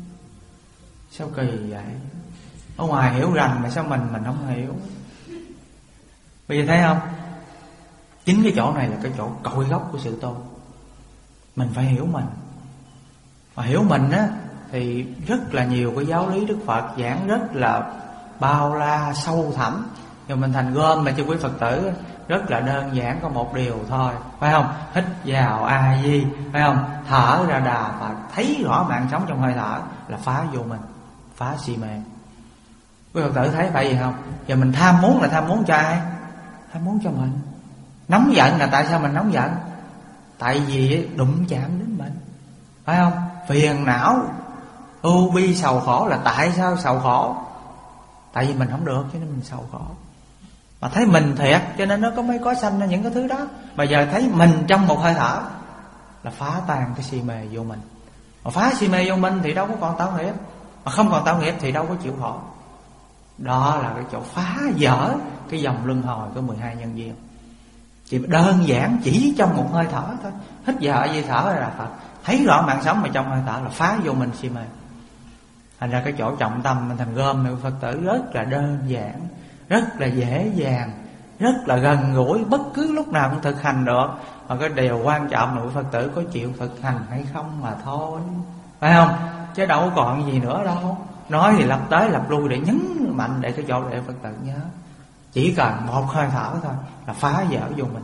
Sao kỳ vậy? Ở ngoài hiểu rằng mà sao mình mình không hiểu? Bây giờ thấy không? Chính cái chỗ này là cái chỗ cội gốc của sự tu. Mình phải hiểu mình. Mà hiểu mình á thì rất là nhiều cái giáo lý Đức Phật giảng rất là bao la sâu thẳm. Nhưng mình thành gom mà cho quý Phật tử rất là đơn giản, có một điều thôi, phải không? Hít vào A Di, phải không? Thở ra Đà Phật. Thấy rõ mạng sống trong hơi thở là phá vô mình, phá si mê. Quý Phật tử thấy phải gì không? Giờ mình tham muốn là tham muốn cho ai? Tham muốn cho mình. Nóng giận là tại sao mình nóng giận? Tại vì đụng chạm đến mình, phải không? Phiền não, ưu bi sầu khổ là tại sao sầu khổ? Tại vì mình không được cho nên mình sầu khổ. Mà thấy mình thiệt cho nên nó có mới có sanh ra những cái thứ đó. Mà giờ thấy mình trong một hơi thở là phá tan cái si mê vô mình. Mà phá si mê vô mình thì đâu có còn tạo nghiệp. Mà không còn tạo nghiệp thì đâu có chịu khổ. Đó là cái chỗ phá vỡ cái dòng luân hồi của mười hai nhân duyên. Chỉ đơn giản chỉ trong một hơi thở thôi. Hít vào A Di, thở ra là Phật. Thấy rõ mạng sống mà trong hơi thở là phá vô mình si mê. Thành ra cái chỗ trọng tâm mình thành gom này Phật tử rất là đơn giản, rất là dễ dàng, rất là gần gũi, bất cứ lúc nào cũng thực hành được. Mà cái điều quan trọng là Phật tử có chịu thực hành hay không mà thôi, phải không? Chứ đâu còn gì nữa đâu. Nói thì lặp tới lặp lui để nhấn mạnh để cái chỗ để Phật tử nhớ. Chỉ cần một hơi thở thôi là phá vỡ vô mình.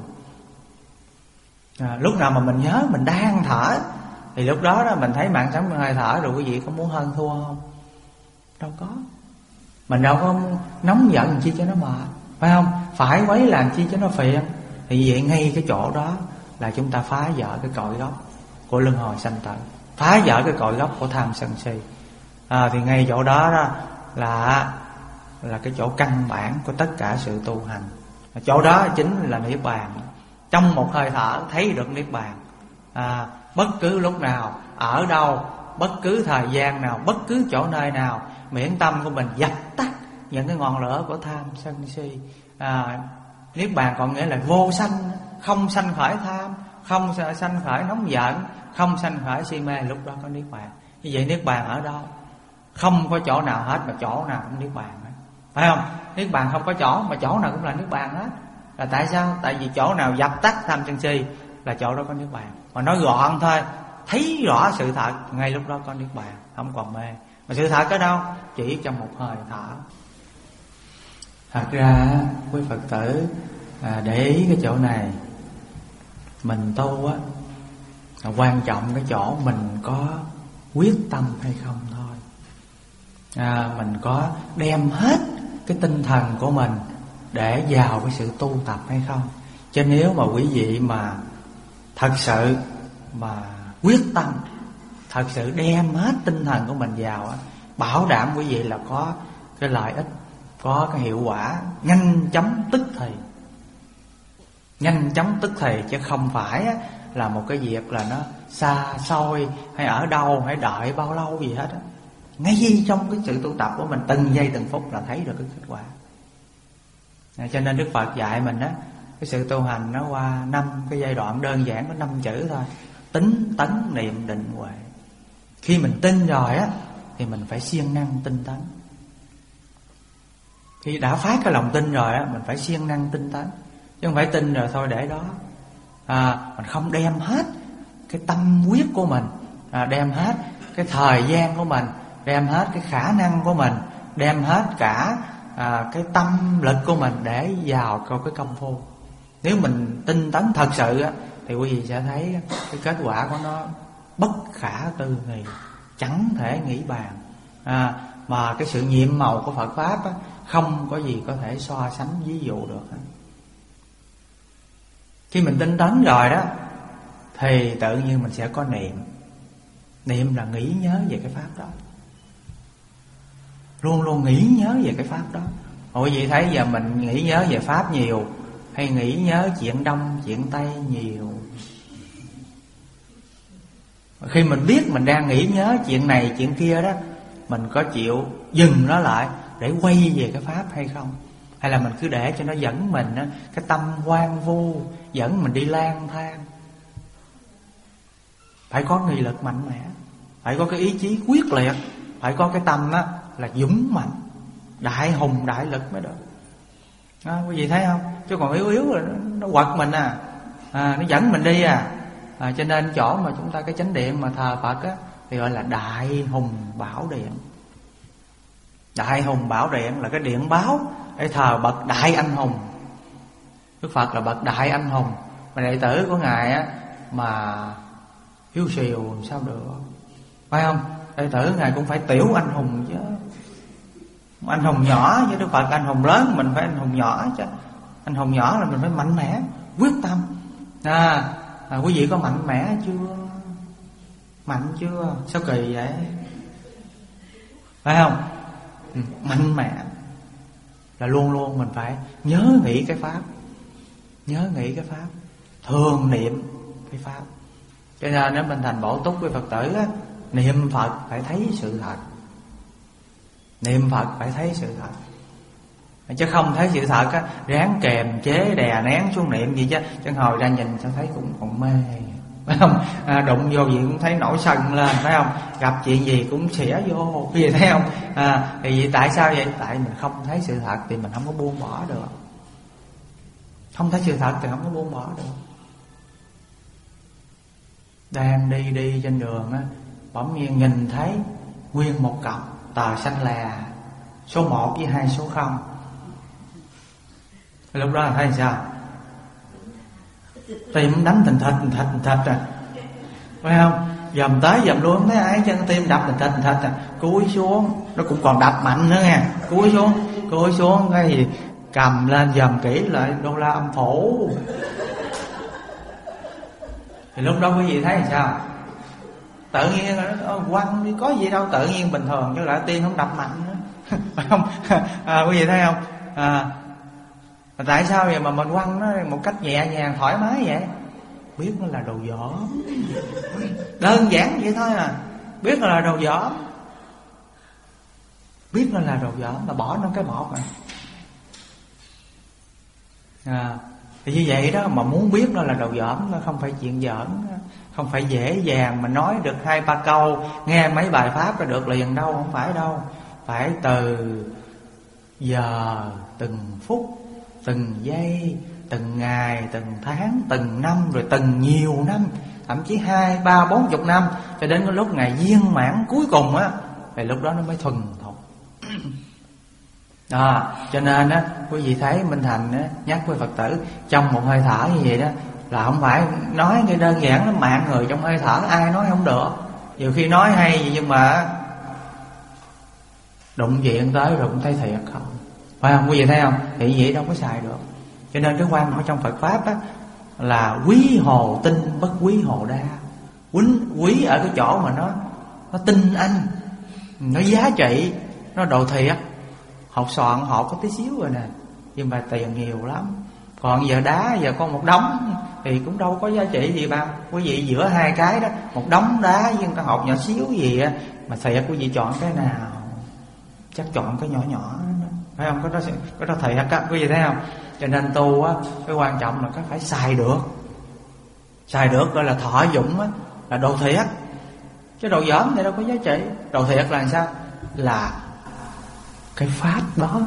à, Lúc nào mà mình nhớ mình đang thở thì lúc đó đó mình thấy mạng sống trong hơi thở. Rồi quý vị có muốn hơn thua không? Đâu có. Mình đâu có nóng giận làm chi cho nó mệt, phải không? Phải quấy làm chi cho nó phiền. Thì vậy ngay cái chỗ đó là chúng ta phá vỡ cái cội gốc của luân hồi sanh tử, phá vỡ cái cội gốc của tham sân si. à, Thì ngay chỗ đó đó là là cái chỗ căn bản của tất cả sự tu hành. Chỗ đó chính là Niết Bàn. Trong một hơi thở thấy được Niết Bàn. à, Bất cứ lúc nào, ở đâu, bất cứ thời gian nào, bất cứ chỗ nơi nào, miễn tâm của mình dập tắt những cái ngọn lửa của tham sân si. à, Niết Bàn còn nghĩa là vô sanh, không sanh khởi tham, không sanh khởi nóng giận, không sanh khởi si mê. Lúc đó có Niết Bàn. Như vậy Niết Bàn ở đâu? Không có chỗ nào hết, mà chỗ nào cũng Niết Bàn hết, phải không? Niết Bàn không có chỗ, mà chỗ nào cũng là Niết Bàn hết. Là tại sao? Tại vì chỗ nào dập tắt tham sân si là chỗ đó có Niết Bàn. Mà nói gọn thôi, thấy rõ sự thật, ngay lúc đó có Niết Bàn, không còn mê. Mà sự thật ở đâu? Chỉ trong một hơi thở. Thật ra quý Phật tử à, để ý cái chỗ này. Mình tu á, quan trọng cái chỗ mình có quyết tâm hay không thôi. à, Mình có đem hết cái tinh thần của mình để vào cái sự tu tập hay không. Chứ nếu mà quý vị mà thật sự mà quyết tâm, thật sự đem hết tinh thần của mình vào á, bảo đảm quý vị là có cái lợi ích, có cái hiệu quả nhanh chóng tức thì. Nhanh chóng tức thì, chứ không phải á, là một cái việc là nó xa xôi hay ở đâu, hay đợi bao lâu gì hết á. Ngay trong cái sự tu tập của mình, từng giây từng phút là thấy được cái kết quả. à, Cho nên Đức Phật dạy mình á, cái sự tu hành nó qua năm cái giai đoạn đơn giản, có năm chữ thôi: tính, tấn, niệm, định, huệ. Khi mình tin rồi á thì mình phải siêng năng tinh tấn. Khi đã phát cái lòng tin rồi á, mình phải siêng năng tinh tấn, chứ không phải tin rồi thôi để đó. à, Mình không đem hết cái tâm huyết của mình, à, đem hết cái thời gian của mình, đem hết cái khả năng của mình, đem hết cả à, cái tâm lực của mình để vào câu cái công phu. Nếu mình tinh tấn thật sự á, thì quý vị sẽ thấy cái kết quả của nó bất khả tư nghị, chẳng thể nghĩ bàn. à, Mà cái sự nhiệm màu của Phật Pháp á, không có gì có thể so sánh ví dụ được. Khi mình tinh tấn rồi đó, thì tự nhiên mình sẽ có niệm. Niệm là nghĩ nhớ về cái Pháp đó, luôn luôn nghĩ nhớ về cái Pháp đó. Mọi vị thấy giờ mình nghĩ nhớ về Pháp nhiều, hay nghĩ nhớ chuyện Đông chuyện Tây nhiều? Khi mình biết mình đang nghĩ nhớ chuyện này chuyện kia đó, mình có chịu dừng nó lại để quay về cái Pháp hay không? Hay là mình cứ để cho nó dẫn mình á, cái tâm hoang vu dẫn mình đi lang thang? Phải có nghị lực mạnh mẽ, phải có cái ý chí quyết liệt, phải có cái tâm á là dũng mạnh, đại hùng đại lực mới được. à, Quý vị thấy không? Chứ còn yếu yếu rồi nó, nó quật mình à, à nó dẫn mình đi à. à Cho nên chỗ mà chúng ta cái chánh điện mà thờ Phật á, thì gọi là Đại Hùng Bảo Điện. Đại Hùng Bảo Điện là cái điện báo để thờ bậc đại anh hùng. Đức Phật là bậc đại anh hùng, mà đệ tử của Ngài á mà hiu xìu sao được, phải không? Đệ tử Ngài cũng phải tiểu anh hùng chứ. Anh hùng nhỏ với Đức Phật anh hùng lớn, mình phải anh hùng nhỏ chứ. Anh hùng nhỏ là mình phải mạnh mẽ, quyết tâm. à, à Quý vị có mạnh mẽ chưa? Mạnh chưa? Sao kỳ vậy? Phải không? Ừ, mạnh mẽ là luôn luôn mình phải nhớ nghĩ cái Pháp, nhớ nghĩ cái Pháp, thường niệm cái Pháp. Cho nên nếu mình thành Bổ Túc với Phật tử á, niệm Phật phải thấy sự thật, niệm Phật phải thấy sự thật, chứ không thấy sự thật á, ráng kềm chế đè nén xuống niệm gì chứ, chứ hồi ra nhìn sao thấy cũng còn mê, phải không? À, đụng vô gì cũng thấy nổi sân lên, phải không? Gặp chuyện gì cũng xỉa vô, cái gì thấy không? À, thì vì tại sao vậy? Tại mình không thấy sự thật thì mình không có buông bỏ được. Không thấy sự thật thì không có buông bỏ được. Đang đi đi trên đường á, bỗng nhiên nhìn thấy nguyên một cọc tờ xanh lè, số một với hai số không. Lúc đó là thấy sao? Tim đánh thình thịch thình thịch thình thịch à, phải không? Dòm tới dòm luôn không thấy ai, chân tim đập thình thịch thình thịch à. Cúi xuống, nó cũng còn đập mạnh nữa nha. Cúi xuống, cúi xuống cái gì cầm lên dòm kỹ lại đô la âm phủ. Thì lúc đó quý vị thấy làm sao? Tự nhiên nó quăng đi, có gì đâu, tự nhiên bình thường, chứ lại tim không đập mạnh nữa. Phải không? À, quý vị thấy không? À, tại sao vậy mà mình quăng nó một cách nhẹ nhàng thoải mái vậy? Biết nó là đồ dởm, đơn giản vậy thôi à. Biết nó là đồ dởm, biết nó là đồ dởm là bỏ nó cái bọt này. À, thì như vậy đó, mà muốn biết nó là đồ dởm, nó không phải chuyện giỡn, không phải dễ dàng mà nói được hai ba câu, nghe mấy bài pháp là được liền đâu, không phải đâu. Phải từ giờ, từng phút, từng giây, từng ngày, từng tháng, từng năm, rồi từng nhiều năm, thậm chí hai, ba, bốn chục năm, cho đến cái lúc ngày viên mãn cuối cùng á, thì lúc đó nó mới thuần thục. À, cho nên á, quý vị thấy Minh Thành á, nhắc với Phật tử trong một hơi thở như vậy đó, là không phải nói cái đơn giản nó mạng người trong hơi thở, ai nói không được. Nhiều khi nói hay gì nhưng mà đụng chuyện tới rồi cũng thấy thiệt không, phải không? Quý vị thấy không? Thì vậy đâu có xài được. Cho nên cái quan ở trong Phật Pháp á, là quý hồ tinh bất quý hồ đa. Quý, quý ở cái chỗ mà nó nó tinh anh, nó giá trị, nó độ thiệt. Hột xoàn hột có tí xíu rồi nè, nhưng mà tiền nhiều lắm. Còn giờ đá giờ con một đống thì cũng đâu có giá trị gì bằng. Quý vị giữa hai cái đó, một đống đá với cái hột nhỏ xíu gì á, mà thiệt quý vị chọn cái nào? Chắc chọn cái nhỏ nhỏ đó, phải không? Cái đó cái đó thiệt á, quý vị thấy không? Cho nên tu á, cái quan trọng là cái phải xài được. Xài được gọi là thọ dụng á, là đồ thiệt. Chứ đồ dởm thì đâu có giá trị. Đồ thiệt là sao? Là cái pháp đó,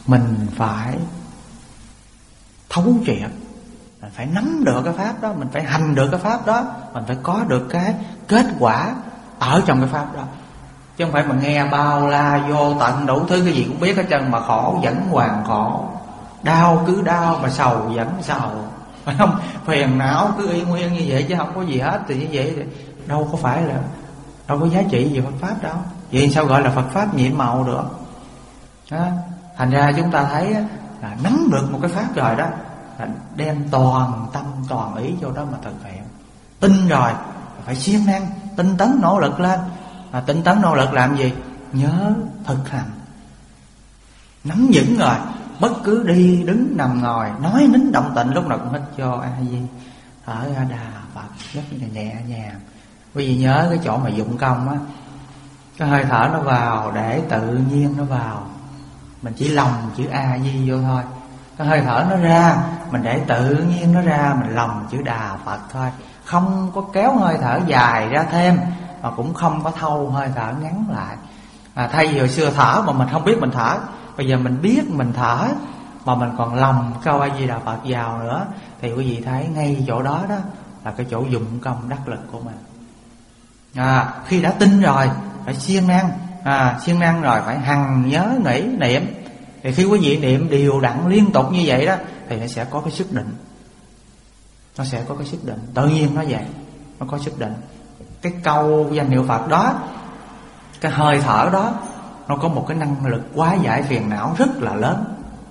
mình phải thấu triệt, mình phải nắm được cái pháp đó, mình phải hành được cái pháp đó, mình phải có được cái kết quả ở trong cái pháp đó. Chứ không phải mà nghe bao la vô tận đủ thứ cái gì cũng biết hết trơn, mà khổ vẫn hoàn khổ, đau cứ đau, mà sầu vẫn sầu, phải không? Phiền não cứ y nguyên như vậy chứ không có gì hết. Thì như vậy thì đâu có phải là, đâu có giá trị gì Phật pháp đâu. Vậy sao gọi là Phật pháp nhiệm màu được đó? Thành ra chúng ta thấy là nắm được một cái pháp rồi đó, là đem toàn tâm toàn ý vô đó mà thực hiện. Tin rồi phải siêng năng tinh tấn nỗ lực lên. À, tinh tấn nỗ lực làm gì? Nhớ thực hành. Nắm vững rồi, bất cứ đi đứng nằm ngồi nói nín động tịnh lúc nào cũng hít vô A Di, thở ra Đà Phật, rất là nhẹ nhàng. Quý vị nhớ cái chỗ mà dụng công á, cái hơi thở nó vào để tự nhiên nó vào, mình chỉ lòng chữ A Di vô thôi. Cái hơi thở nó ra, mình để tự nhiên nó ra, mình lòng chữ Đà Phật thôi. Không có kéo hơi thở dài ra thêm, mà cũng không có thâu hơi thở ngắn lại. à, Thay vì hồi xưa thở mà mình không biết mình thở, bây giờ mình biết mình thở mà mình còn lòng câu A Di Đà Phật vào nữa, thì quý vị thấy ngay chỗ đó đó là cái chỗ dụng công đắc lực của mình. à, Khi đã tin rồi phải siêng năng, à, siêng năng rồi phải hằng nhớ nghĩ niệm. Thì khi quý vị niệm đều đặn liên tục như vậy đó, thì nó sẽ có cái sức định. Nó sẽ có cái sức định, tự nhiên nó vậy. Nó có sức định. Cái câu danh hiệu Phật đó, cái hơi thở đó, nó có một cái năng lực hóa giải phiền não rất là lớn.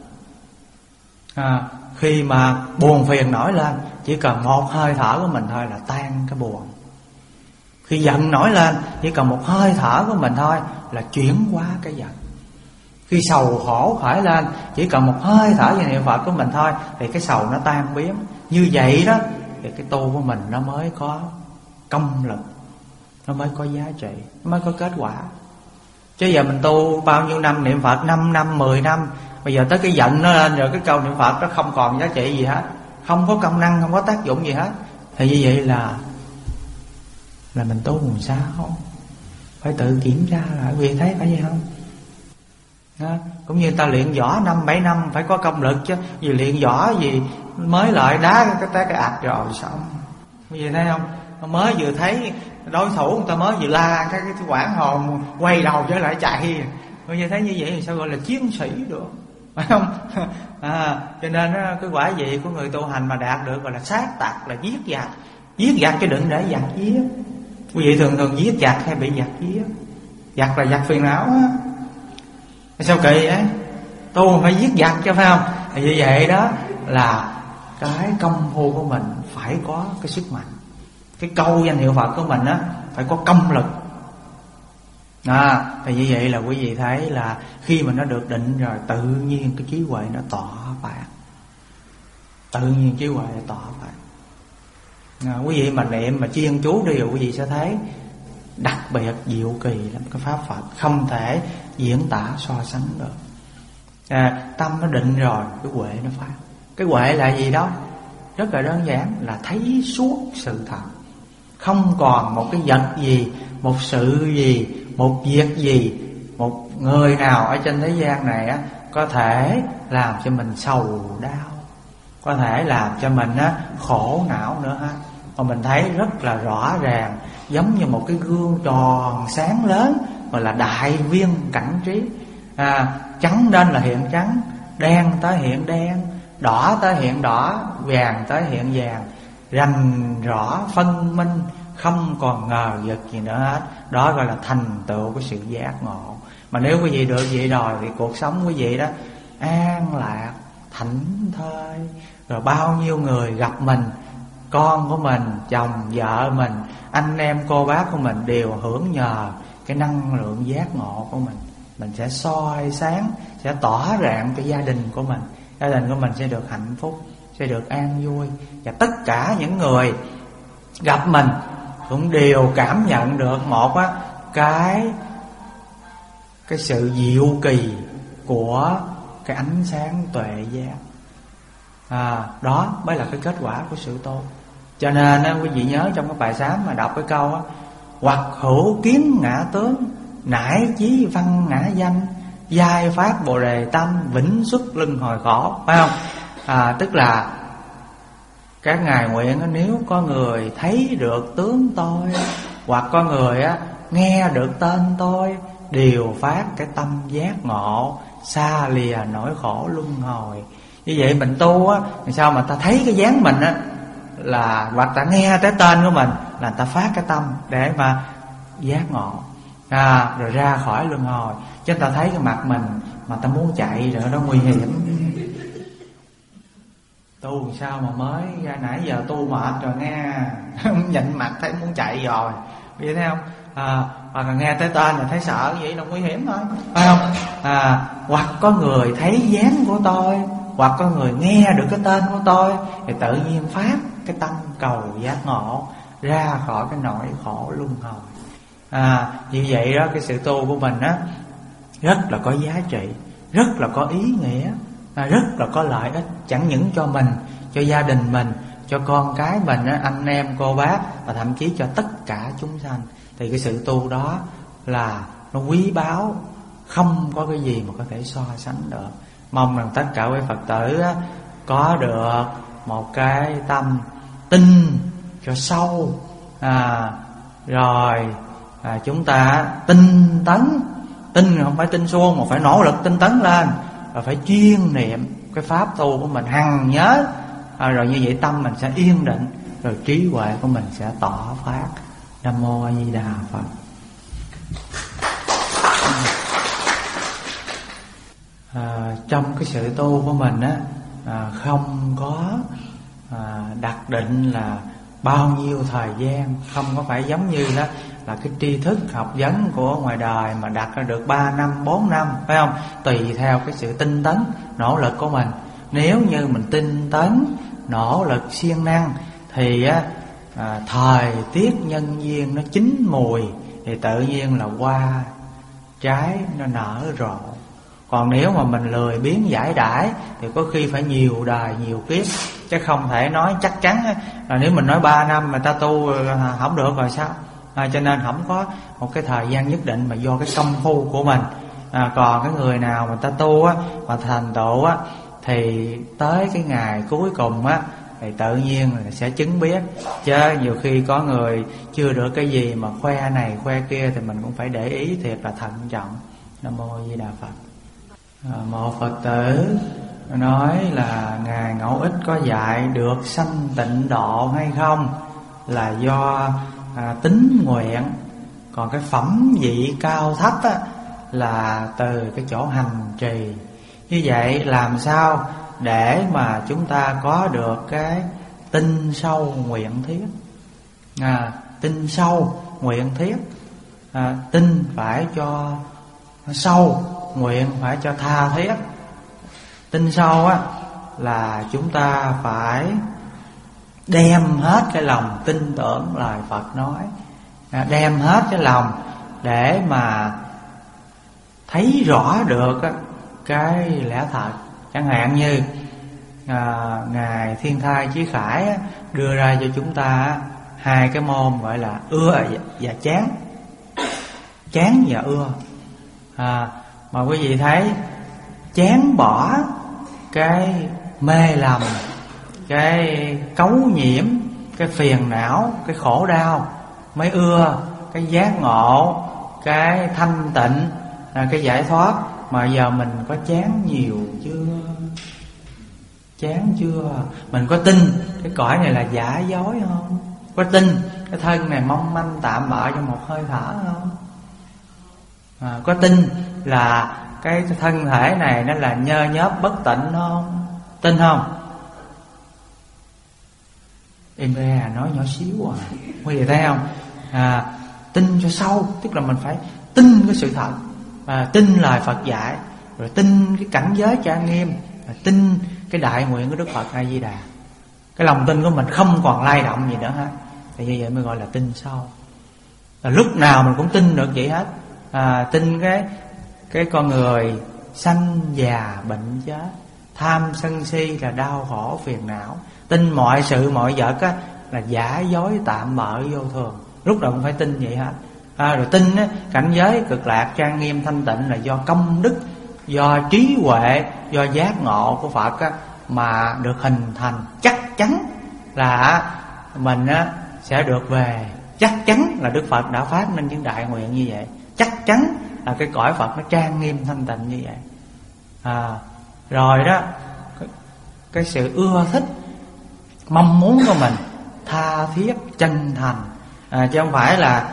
à, Khi mà buồn phiền nổi lên, chỉ cần một hơi thở của mình thôi là tan cái buồn. Khi giận nổi lên, chỉ cần một hơi thở của mình thôi là chuyển hóa cái giận. Khi sầu khổ khởi lên, chỉ cần một hơi thở về niệm Phật của mình thôi thì cái sầu nó tan biến. Như vậy đó thì cái tu của mình nó mới có công lực, nó mới có giá trị, nó mới có kết quả. Chứ giờ mình tu bao nhiêu năm niệm Phật, năm năm, mười năm, bây giờ tới cái giận nó lên rồi, cái câu niệm Phật nó không còn giá trị gì hết, không có công năng, không có tác dụng gì hết. Thì như vậy là Là mình tu làm sao? Phải tự kiểm tra lại. Quý vị thấy phải vậy không? Đó. Cũng như ta luyện võ năm bảy năm phải có công lực chứ. Vì luyện võ gì mới lại đá cái té cái ạch rồi xong. Quý vị thấy không? Mới vừa thấy đối thủ người ta mới vừa la cái, cái quảng hồn quay đầu trở lại chạy. Quý vị thấy như vậy thì sao gọi là chiến sĩ được, phải không? À, cho nên cái quả vị của người tu hành mà đạt được gọi là sát tặc, là giết giặc. Giết giặc chứ đừng để giặc giết. Quý vị thường thường giết giặc hay bị giặc giết? Giặc là giặc phiền não á. Sao kỳ ấy? Tu phải giết giặc chứ, phải không? Thì như vậy đó là cái công phu của mình phải có cái sức mạnh. Cái câu danh hiệu Phật của mình á phải có công lực. À, thì như vậy là quý vị thấy là khi mà nó được định rồi, tự nhiên cái trí huệ nó tỏ bạc. Tự nhiên trí huệ nó tỏ bạc. À, quý vị mà niệm mà chuyên chú đi rồi quý vị sẽ thấy đặc biệt diệu kỳ lắm. Cái pháp Phật không thể diễn tả so sánh được. À, tâm nó định rồi, cái huệ nó phát. Cái huệ là gì đó? Rất là đơn giản, là thấy suốt sự thật. Không còn một cái vật gì, một sự gì, một việc gì, một người nào ở trên thế gian này á có thể làm cho mình sầu đau, có thể làm cho mình á khổ não nữa ha. Mà mình thấy rất là rõ ràng, giống như một cái gương tròn sáng lớn, gọi là đại viên cảnh trí. À, trắng lên là hiện trắng, đen tới hiện đen, đỏ tới hiện đỏ, vàng tới hiện vàng, rành rõ phân minh, không còn ngờ vực gì nữa hết. Đó gọi là thành tựu của sự giác ngộ. Mà nếu quý vị được vậy rồi thì cuộc sống quý vị đó an lạc, thảnh thơi. Rồi bao nhiêu người gặp mình, con của mình, chồng, vợ mình, anh em, cô bác của mình đều hưởng nhờ cái năng lượng giác ngộ của mình. Mình sẽ soi sáng, sẽ tỏ rạng cho gia đình của mình. Gia đình của mình sẽ được hạnh phúc, sẽ được an vui. Và tất cả những người gặp mình cũng đều cảm nhận được một á, cái cái sự diệu kỳ của cái ánh sáng tuệ giác. À, đó mới là cái kết quả của sự tu. Cho nên á, quý vị nhớ trong cái bài sám mà đọc cái câu á: hoặc hữu kiến ngã tướng, nải chí văn ngã danh, giai phát bồ đề tâm, vĩnh xuất luân hồi khổ, phải không? À, tức là các ngài nguyện nếu có người thấy được tướng tôi, hoặc có người á nghe được tên tôi, đều phát cái tâm giác ngộ, xa lìa nỗi khổ luân hồi. Như vậy mình tu á, sao mà ta thấy cái dáng mình á, là hoặc ta nghe cái tên của mình là ta phát cái tâm để mà giác ngộ, à, rồi ra khỏi luân hồi. Chứ ta thấy cái mặt mình mà ta muốn chạy rồi đó nguy hiểm. Tu sao mà mới ra nãy giờ tu mệt rồi nghe nhìn mặt thấy muốn chạy rồi, biết thấy không? À, hoặc là nghe tới tên là thấy sợ, vậy là nguy hiểm thôi, phải không? À, hoặc có người thấy dáng của tôi, hoặc có người nghe được cái tên của tôi, thì tự nhiên phát cái tâm cầu giác ngộ, ra khỏi cái nỗi khổ luân hồi. À, như vậy đó, cái sự tu của mình á rất là có giá trị, rất là có ý nghĩa, à, rất là có lợi ích, chẳng những cho mình, cho gia đình mình, cho con cái mình, anh em cô bác, và thậm chí cho tất cả chúng sanh. Thì cái sự tu đó là nó quý báu, không có cái gì mà có thể so sánh được. Mong rằng tất cả quý Phật tử có được một cái tâm tin cho sâu, à, rồi à, chúng ta tinh tấn. Tin không phải tin suông, mà phải nỗ lực tinh tấn lên, và phải chuyên niệm cái pháp tu của mình hằng nhớ, à, rồi như vậy tâm mình sẽ yên định, rồi trí huệ của mình sẽ tỏ phát. Nam mô A Di Đà Phật. À, trong cái sự tu của mình á, à, không có à, đặt định là bao nhiêu thời gian, không có phải giống như đó là cái tri thức học vấn của ngoài đời mà đặt ra được ba năm, bốn năm, phải không? Tùy theo cái sự tinh tấn, nỗ lực của mình. Nếu như mình tinh tấn, nỗ lực siêng năng, thì á, à, thời tiết nhân duyên nó chín mùi, thì tự nhiên là hoa trái nó nở rộ. Còn nếu mà mình lười biếng giải đãi thì có khi phải nhiều đời nhiều kiếp, chứ không thể nói chắc chắn là nếu mình nói ba năm mà ta tu không được rồi sao. À, cho nên không có một cái thời gian nhất định, mà do cái công phu của mình. À, còn cái người nào mà ta tu á, mà thành tựu á, thì tới cái ngày cuối cùng á, thì tự nhiên là sẽ chứng biết. Chứ nhiều khi có người chưa được cái gì mà khoe này khoe kia, thì mình cũng phải để ý thiệt là thận trọng. Nam mô A Di Đà Phật. À, một Phật tử nói là Ngài Ngẫu Ích có dạy được sanh tịnh độ hay không là do à, tín nguyện, còn cái phẩm vị cao thấp á, là từ cái chỗ hành trì. Như vậy làm sao để mà chúng ta có được cái tinh sâu nguyện thiết? À, tinh sâu nguyện thiết, à, tinh phải cho sâu, nguyện phải cho tha thiết. Tinh sâu á là chúng ta phải đem hết cái lòng tin tưởng lời Phật nói, à, đem hết cái lòng để mà thấy rõ được á, cái lẽ thật. Chẳng hạn như à, Ngài Thiên Thai Chí Khải á, đưa ra cho chúng ta hai cái môn gọi là ưa và chán. Chán và ưa. À, mà quý vị thấy chán bỏ cái mê lầm, cái cấu nhiễm, cái phiền não, cái khổ đau, mới ưa cái giác ngộ, cái thanh tịnh, cái giải thoát. Mà giờ mình có chán nhiều chưa? Chán chưa? Mình có tin cái cõi này là giả dối không? Có tin cái thân này mong manh tạm bợ trong một hơi thở không? À, có tin là cái thân thể này nó là nhơ nhớp bất tịnh không? Tin không? Em ra nói nhỏ xíu à, quý vị thấy không? À, tin cho sâu, tức là mình phải tin cái sự thật, à, tin lời Phật dạy, rồi tin cái cảnh giới trang nghiêm, tin cái đại nguyện của Đức Phật A Di Đà. Cái lòng tin của mình không còn lay động gì nữa hết, thì như vậy mới gọi là tin sâu. Là lúc nào mình cũng tin được vậy hết. À, tin cái cái con người sanh già bệnh chết, tham sân si là đau khổ phiền não, tin mọi sự mọi vật á, là giả dối tạm bợ vô thường. Lúc nào cũng phải tin vậy hết. À, rồi tin á, cảnh giới cực lạc trang nghiêm thanh tịnh là do công đức do trí huệ, do giác ngộ của Phật á, mà được hình thành. Chắc chắn là mình á, sẽ được về. Chắc chắn là Đức Phật đã phát nên những đại nguyện như vậy. Chắc chắn là cái cõi Phật nó trang nghiêm thanh tịnh như vậy. à, Rồi đó, cái, cái sự ưa thích, mong muốn của mình tha thiết, chân thành, à, chứ không phải là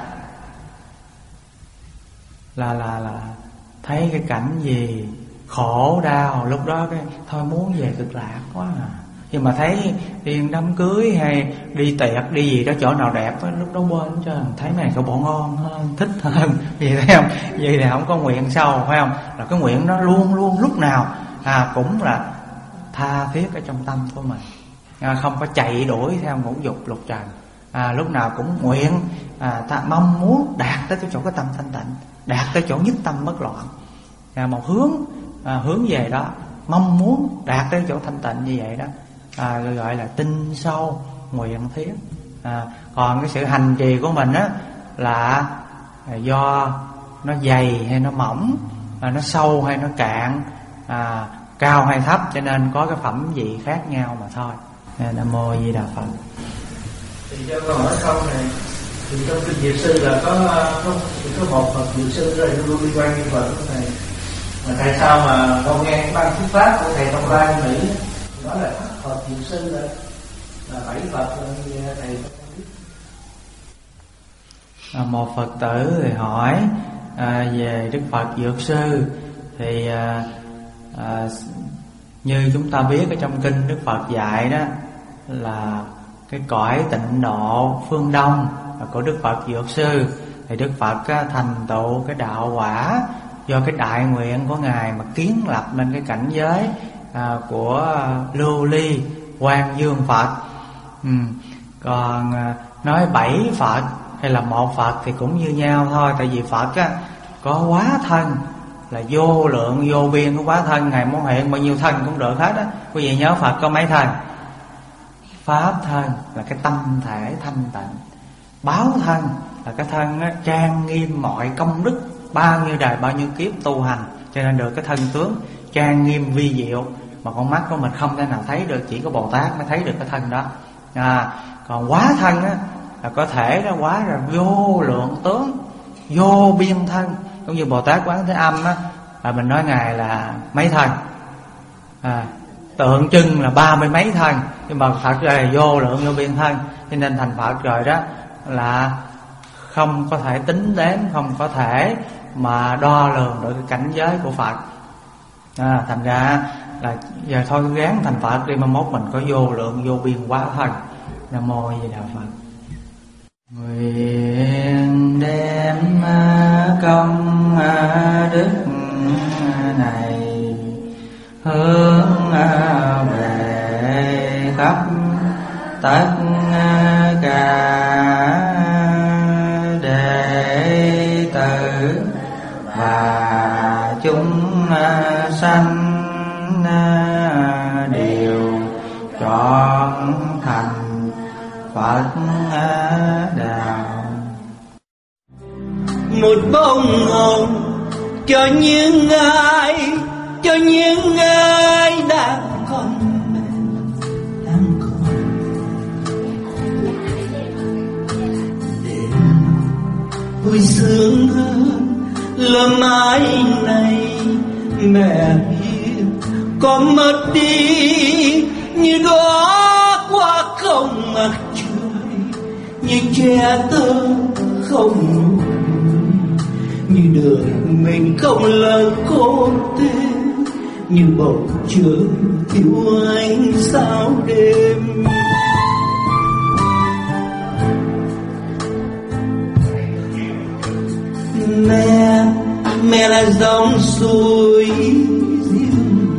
là là là thấy cái cảnh gì khổ đau, lúc đó cái thôi muốn về Cực Lạc quá à. Nhưng mà thấy đi đám cưới hay đi tiệc, đi gì đó chỗ nào đẹp á, lúc đó quên cho thấy này cái bộ ngon hơn, thích hơn. Vì thấy không? Vì là không có nguyện sâu, phải không? Là cái nguyện nó luôn luôn lúc nào à, cũng là tha thiết ở trong tâm của mình, à, không có chạy đuổi theo ngũ dục lục trần, à, lúc nào cũng nguyện à, ta mong muốn đạt tới cái chỗ cái tâm thanh tịnh, đạt tới chỗ nhất tâm bất loạn, à, một hướng à, hướng về đó, mong muốn đạt tới chỗ thanh tịnh như vậy đó, à, gọi là tinh sâu nguyện thiết. à, Còn cái sự hành trì của mình á là do nó dày hay nó mỏng, à, nó sâu hay nó cạn, à, cao hay thấp, cho nên có cái phẩm vị khác nhau mà thôi. Nam mô Di Đà Phật. Thì cho câu hỏi sau này, thì trong kinh Diệu Sư là có có, có một Phật Diệu Sư rồi luôn liên quan như Phật của thầy. Mà tại sao mà không nghe cái ban thuyết pháp của thầy Thông Lai Mỹ đó là Phật Diệu Sư là, là bảy Phật như thầy à, một Phật tử thì hỏi à, về Đức Phật Dược Sư. Thì à, à, như chúng ta biết ở trong kinh Đức Phật dạy đó là cái cõi tịnh độ phương Đông là của Đức Phật Dược Sư. Thì Đức Phật á, thành tựu cái đạo quả do cái đại nguyện của Ngài mà kiến lập nên cái cảnh giới à, của Lưu Ly Quang Dương Phật. ừ. Còn à, nói bảy Phật hay là một Phật thì cũng như nhau thôi. Tại vì Phật á, có hóa thân là vô lượng vô biên của hóa thân, Ngài muốn hiện bao nhiêu thân cũng được hết á. Quý vị nhớ Phật có mấy thân? Pháp thân là cái tâm thể thanh tịnh, báo thân là cái thân á, trang nghiêm mọi công đức, bao nhiêu đời bao nhiêu kiếp tu hành, cho nên được cái thân tướng trang nghiêm vi diệu mà con mắt của mình không thể nào thấy được, chỉ có Bồ Tát mới thấy được cái thân đó. à, Còn hóa thân á, là có thể nó hóa ra vô lượng tướng, vô biên thân. Cũng như Bồ Tát Quán Thế Âm á, là mình nói Ngài là mấy thân, à, tượng trưng là ba mươi mấy thân, nhưng mà Phật là vô lượng vô biên thân. Cho nên thành Phật rồi đó là không có thể tính đến, không có thể mà đo lường được cái cảnh giới của Phật. à, Thành ra là giờ thôi gán thành Phật đi, mà mốt mình có vô lượng vô biên quá thân. Nam mô Di Đà Phật. Nguyện đem công đức này hướng về khắp tất cả đệ tử và chúng sanh đều trọn thành Phật đạo. Một bông hồng cho những ai, cho những ai đang còn đang còn để vui sướng hơn là mai này mẹ biết con mất đi như đóa hoa không mặt trời, như trẻ thơ không nụ, như đời mình không lời cô tên, như bầu trời thiếu ánh sao đêm. Mẹ, mẹ là dòng suối riêng,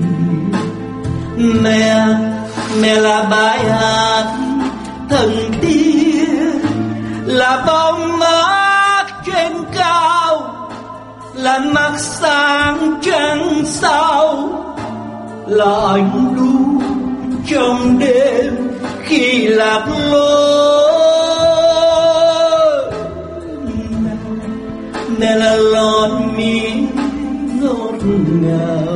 mẹ, mẹ là bài hát thần tiên, là bóng mát trên cao, là mắt sáng trăng sao, là ánh đuốc trong đêm khi lạc lối. Mẹ là lon mi ngọt ngào.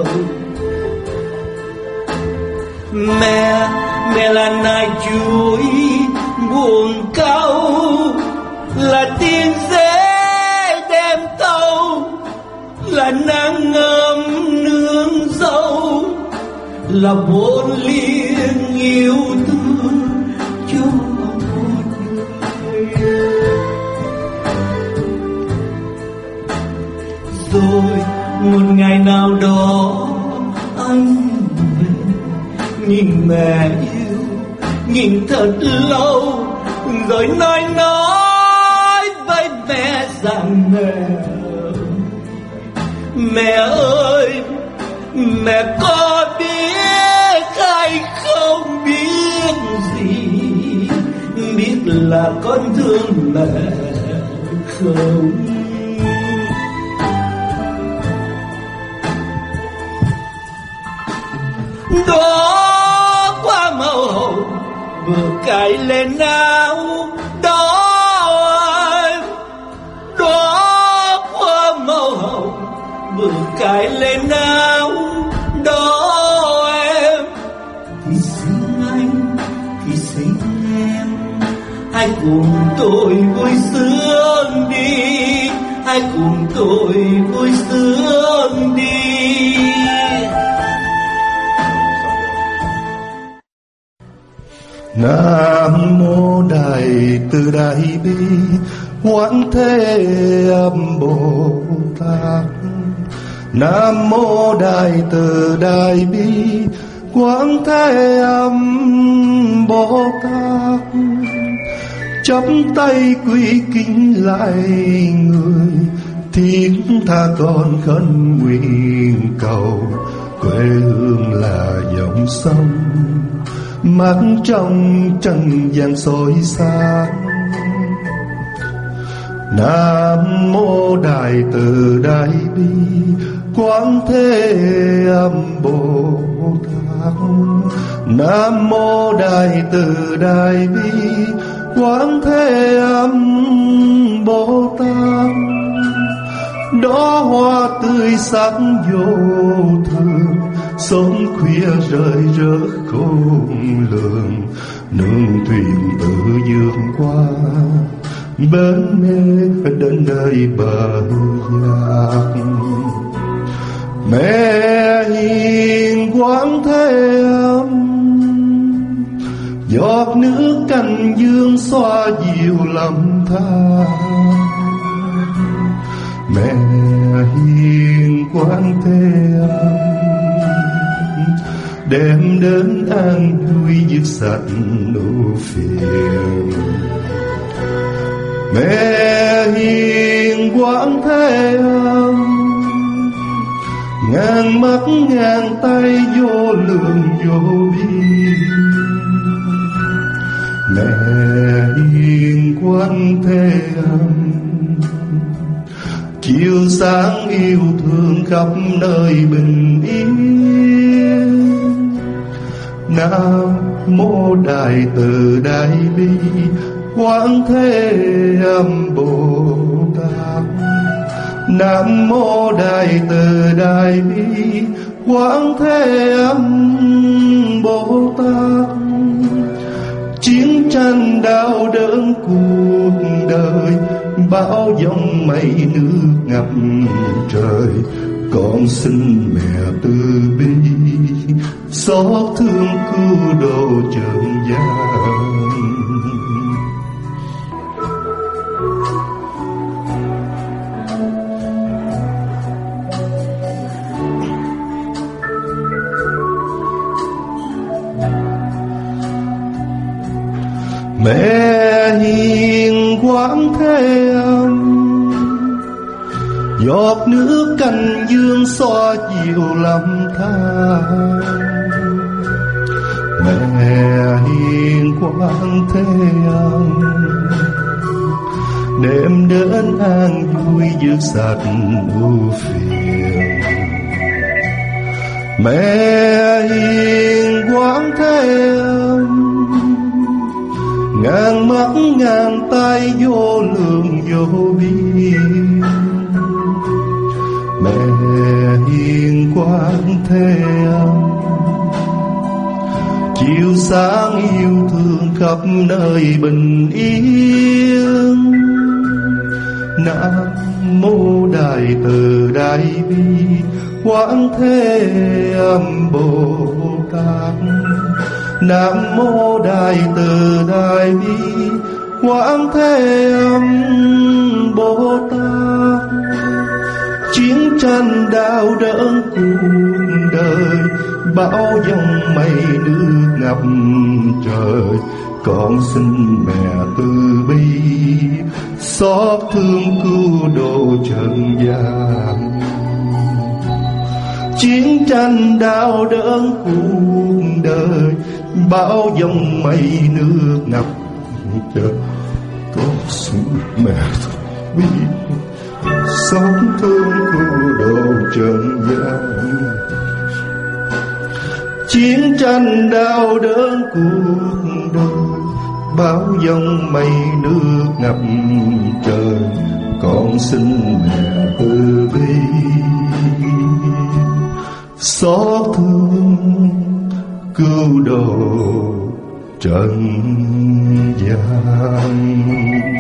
Mẹ, mẹ là nai chuối buồn câu, là tiên dế đem tâu, là nắng ấm nương dâu, là bốn liên yêu thương cho một người. Rồi một ngày nào đó anh nhìn mẹ yêu, nhìn thật lâu, rồi nói nói với mẹ rằng mẹ, mẹ ơi, mẹ có biết hay không biết gì, biết là con thương mẹ không? Đó qua màu hồng vừa cài lên áo, đó đó qua màu hồng vừa cài lên áo, đó em thì xin anh, thì xin em, hãy cùng tôi vui sướng đi, hãy cùng tôi vui sướng đi. Nam mô Đại Từ Đại Bi Quán Thế Âm Bồ Tát. Nam mô Đại Từ Đại Bi Quán Thế Âm Bồ Tát. Chắp tay quy kính lại người, thiết tha con khấn nguyện cầu, quê hương là dòng sông mắt trong trần gian soi sáng. Nam mô Đại Từ Đại Bi Quán Thế Âm Bồ Tát. Nam mô Đại Từ Đại Bi Quán Thế Âm Bồ Tát. Đó hoa tươi sắc vô thường, sớm khuya rơi rớt khôn lường, nương thuyền tự dương qua, bến mê đến nơi bờ giác. Mẹ hiền Quán Thế Âm, giọt nước canh dương xoa dịu lầm than. Mẹ hiền Quán Thế Âm, đem đến an vui dứt sạch ưu phiền. Mẹ hiền Quán Thế Âm, ngàn mắt ngàn tay vô lượng vô biên. Mẹ hiền Quán Thế Âm, chiếu sáng yêu thương khắp nơi bình yên. Nam mô Đại Từ Đại Bi Quán Thế Âm Bồ Tát. Nam mô Đại Từ Đại Bi Quán Thế Âm Bồ Tát. Chiến tranh đau đớn cuộc đời, bão giông mây nước ngập trời, con xin mẹ từ bi xót thương cứu độ trần gian. Mẹ hiền Quán Thế Âm, giọt nước canh dương xoa dịu lầm than. Mẹ hiền Quán Thế Âm, đem đến an vui dứt sạch ưu phiền. Mẹ hiền Quán Thế Âm, ngàn mắt ngàn tay vô lượng vô biên. Mẹ sáng yêu thương khắp nơi bình yên. Nam mô Đại Từ Đại Bi Quán Thế Âm Bồ Tát. Nam mô Đại Từ Đại Bi Quán Thế Âm Bồ Tát. Chiến tranh đau đớn cuộc đời, bão giông mây nước ngập trời, con xin mẹ từ bi xót thương cứu độ trần gian. Chiến tranh đau đớn cuộc đời, bão giông mây nước ngập trời, con xin mẹ từ bi xót thương cứu độ trần gian. Chiến tranh đau đớn cuộc đời, bão giông mây nước ngập trời, con xin mẹ từ bi xót thương cứu độ trần gian.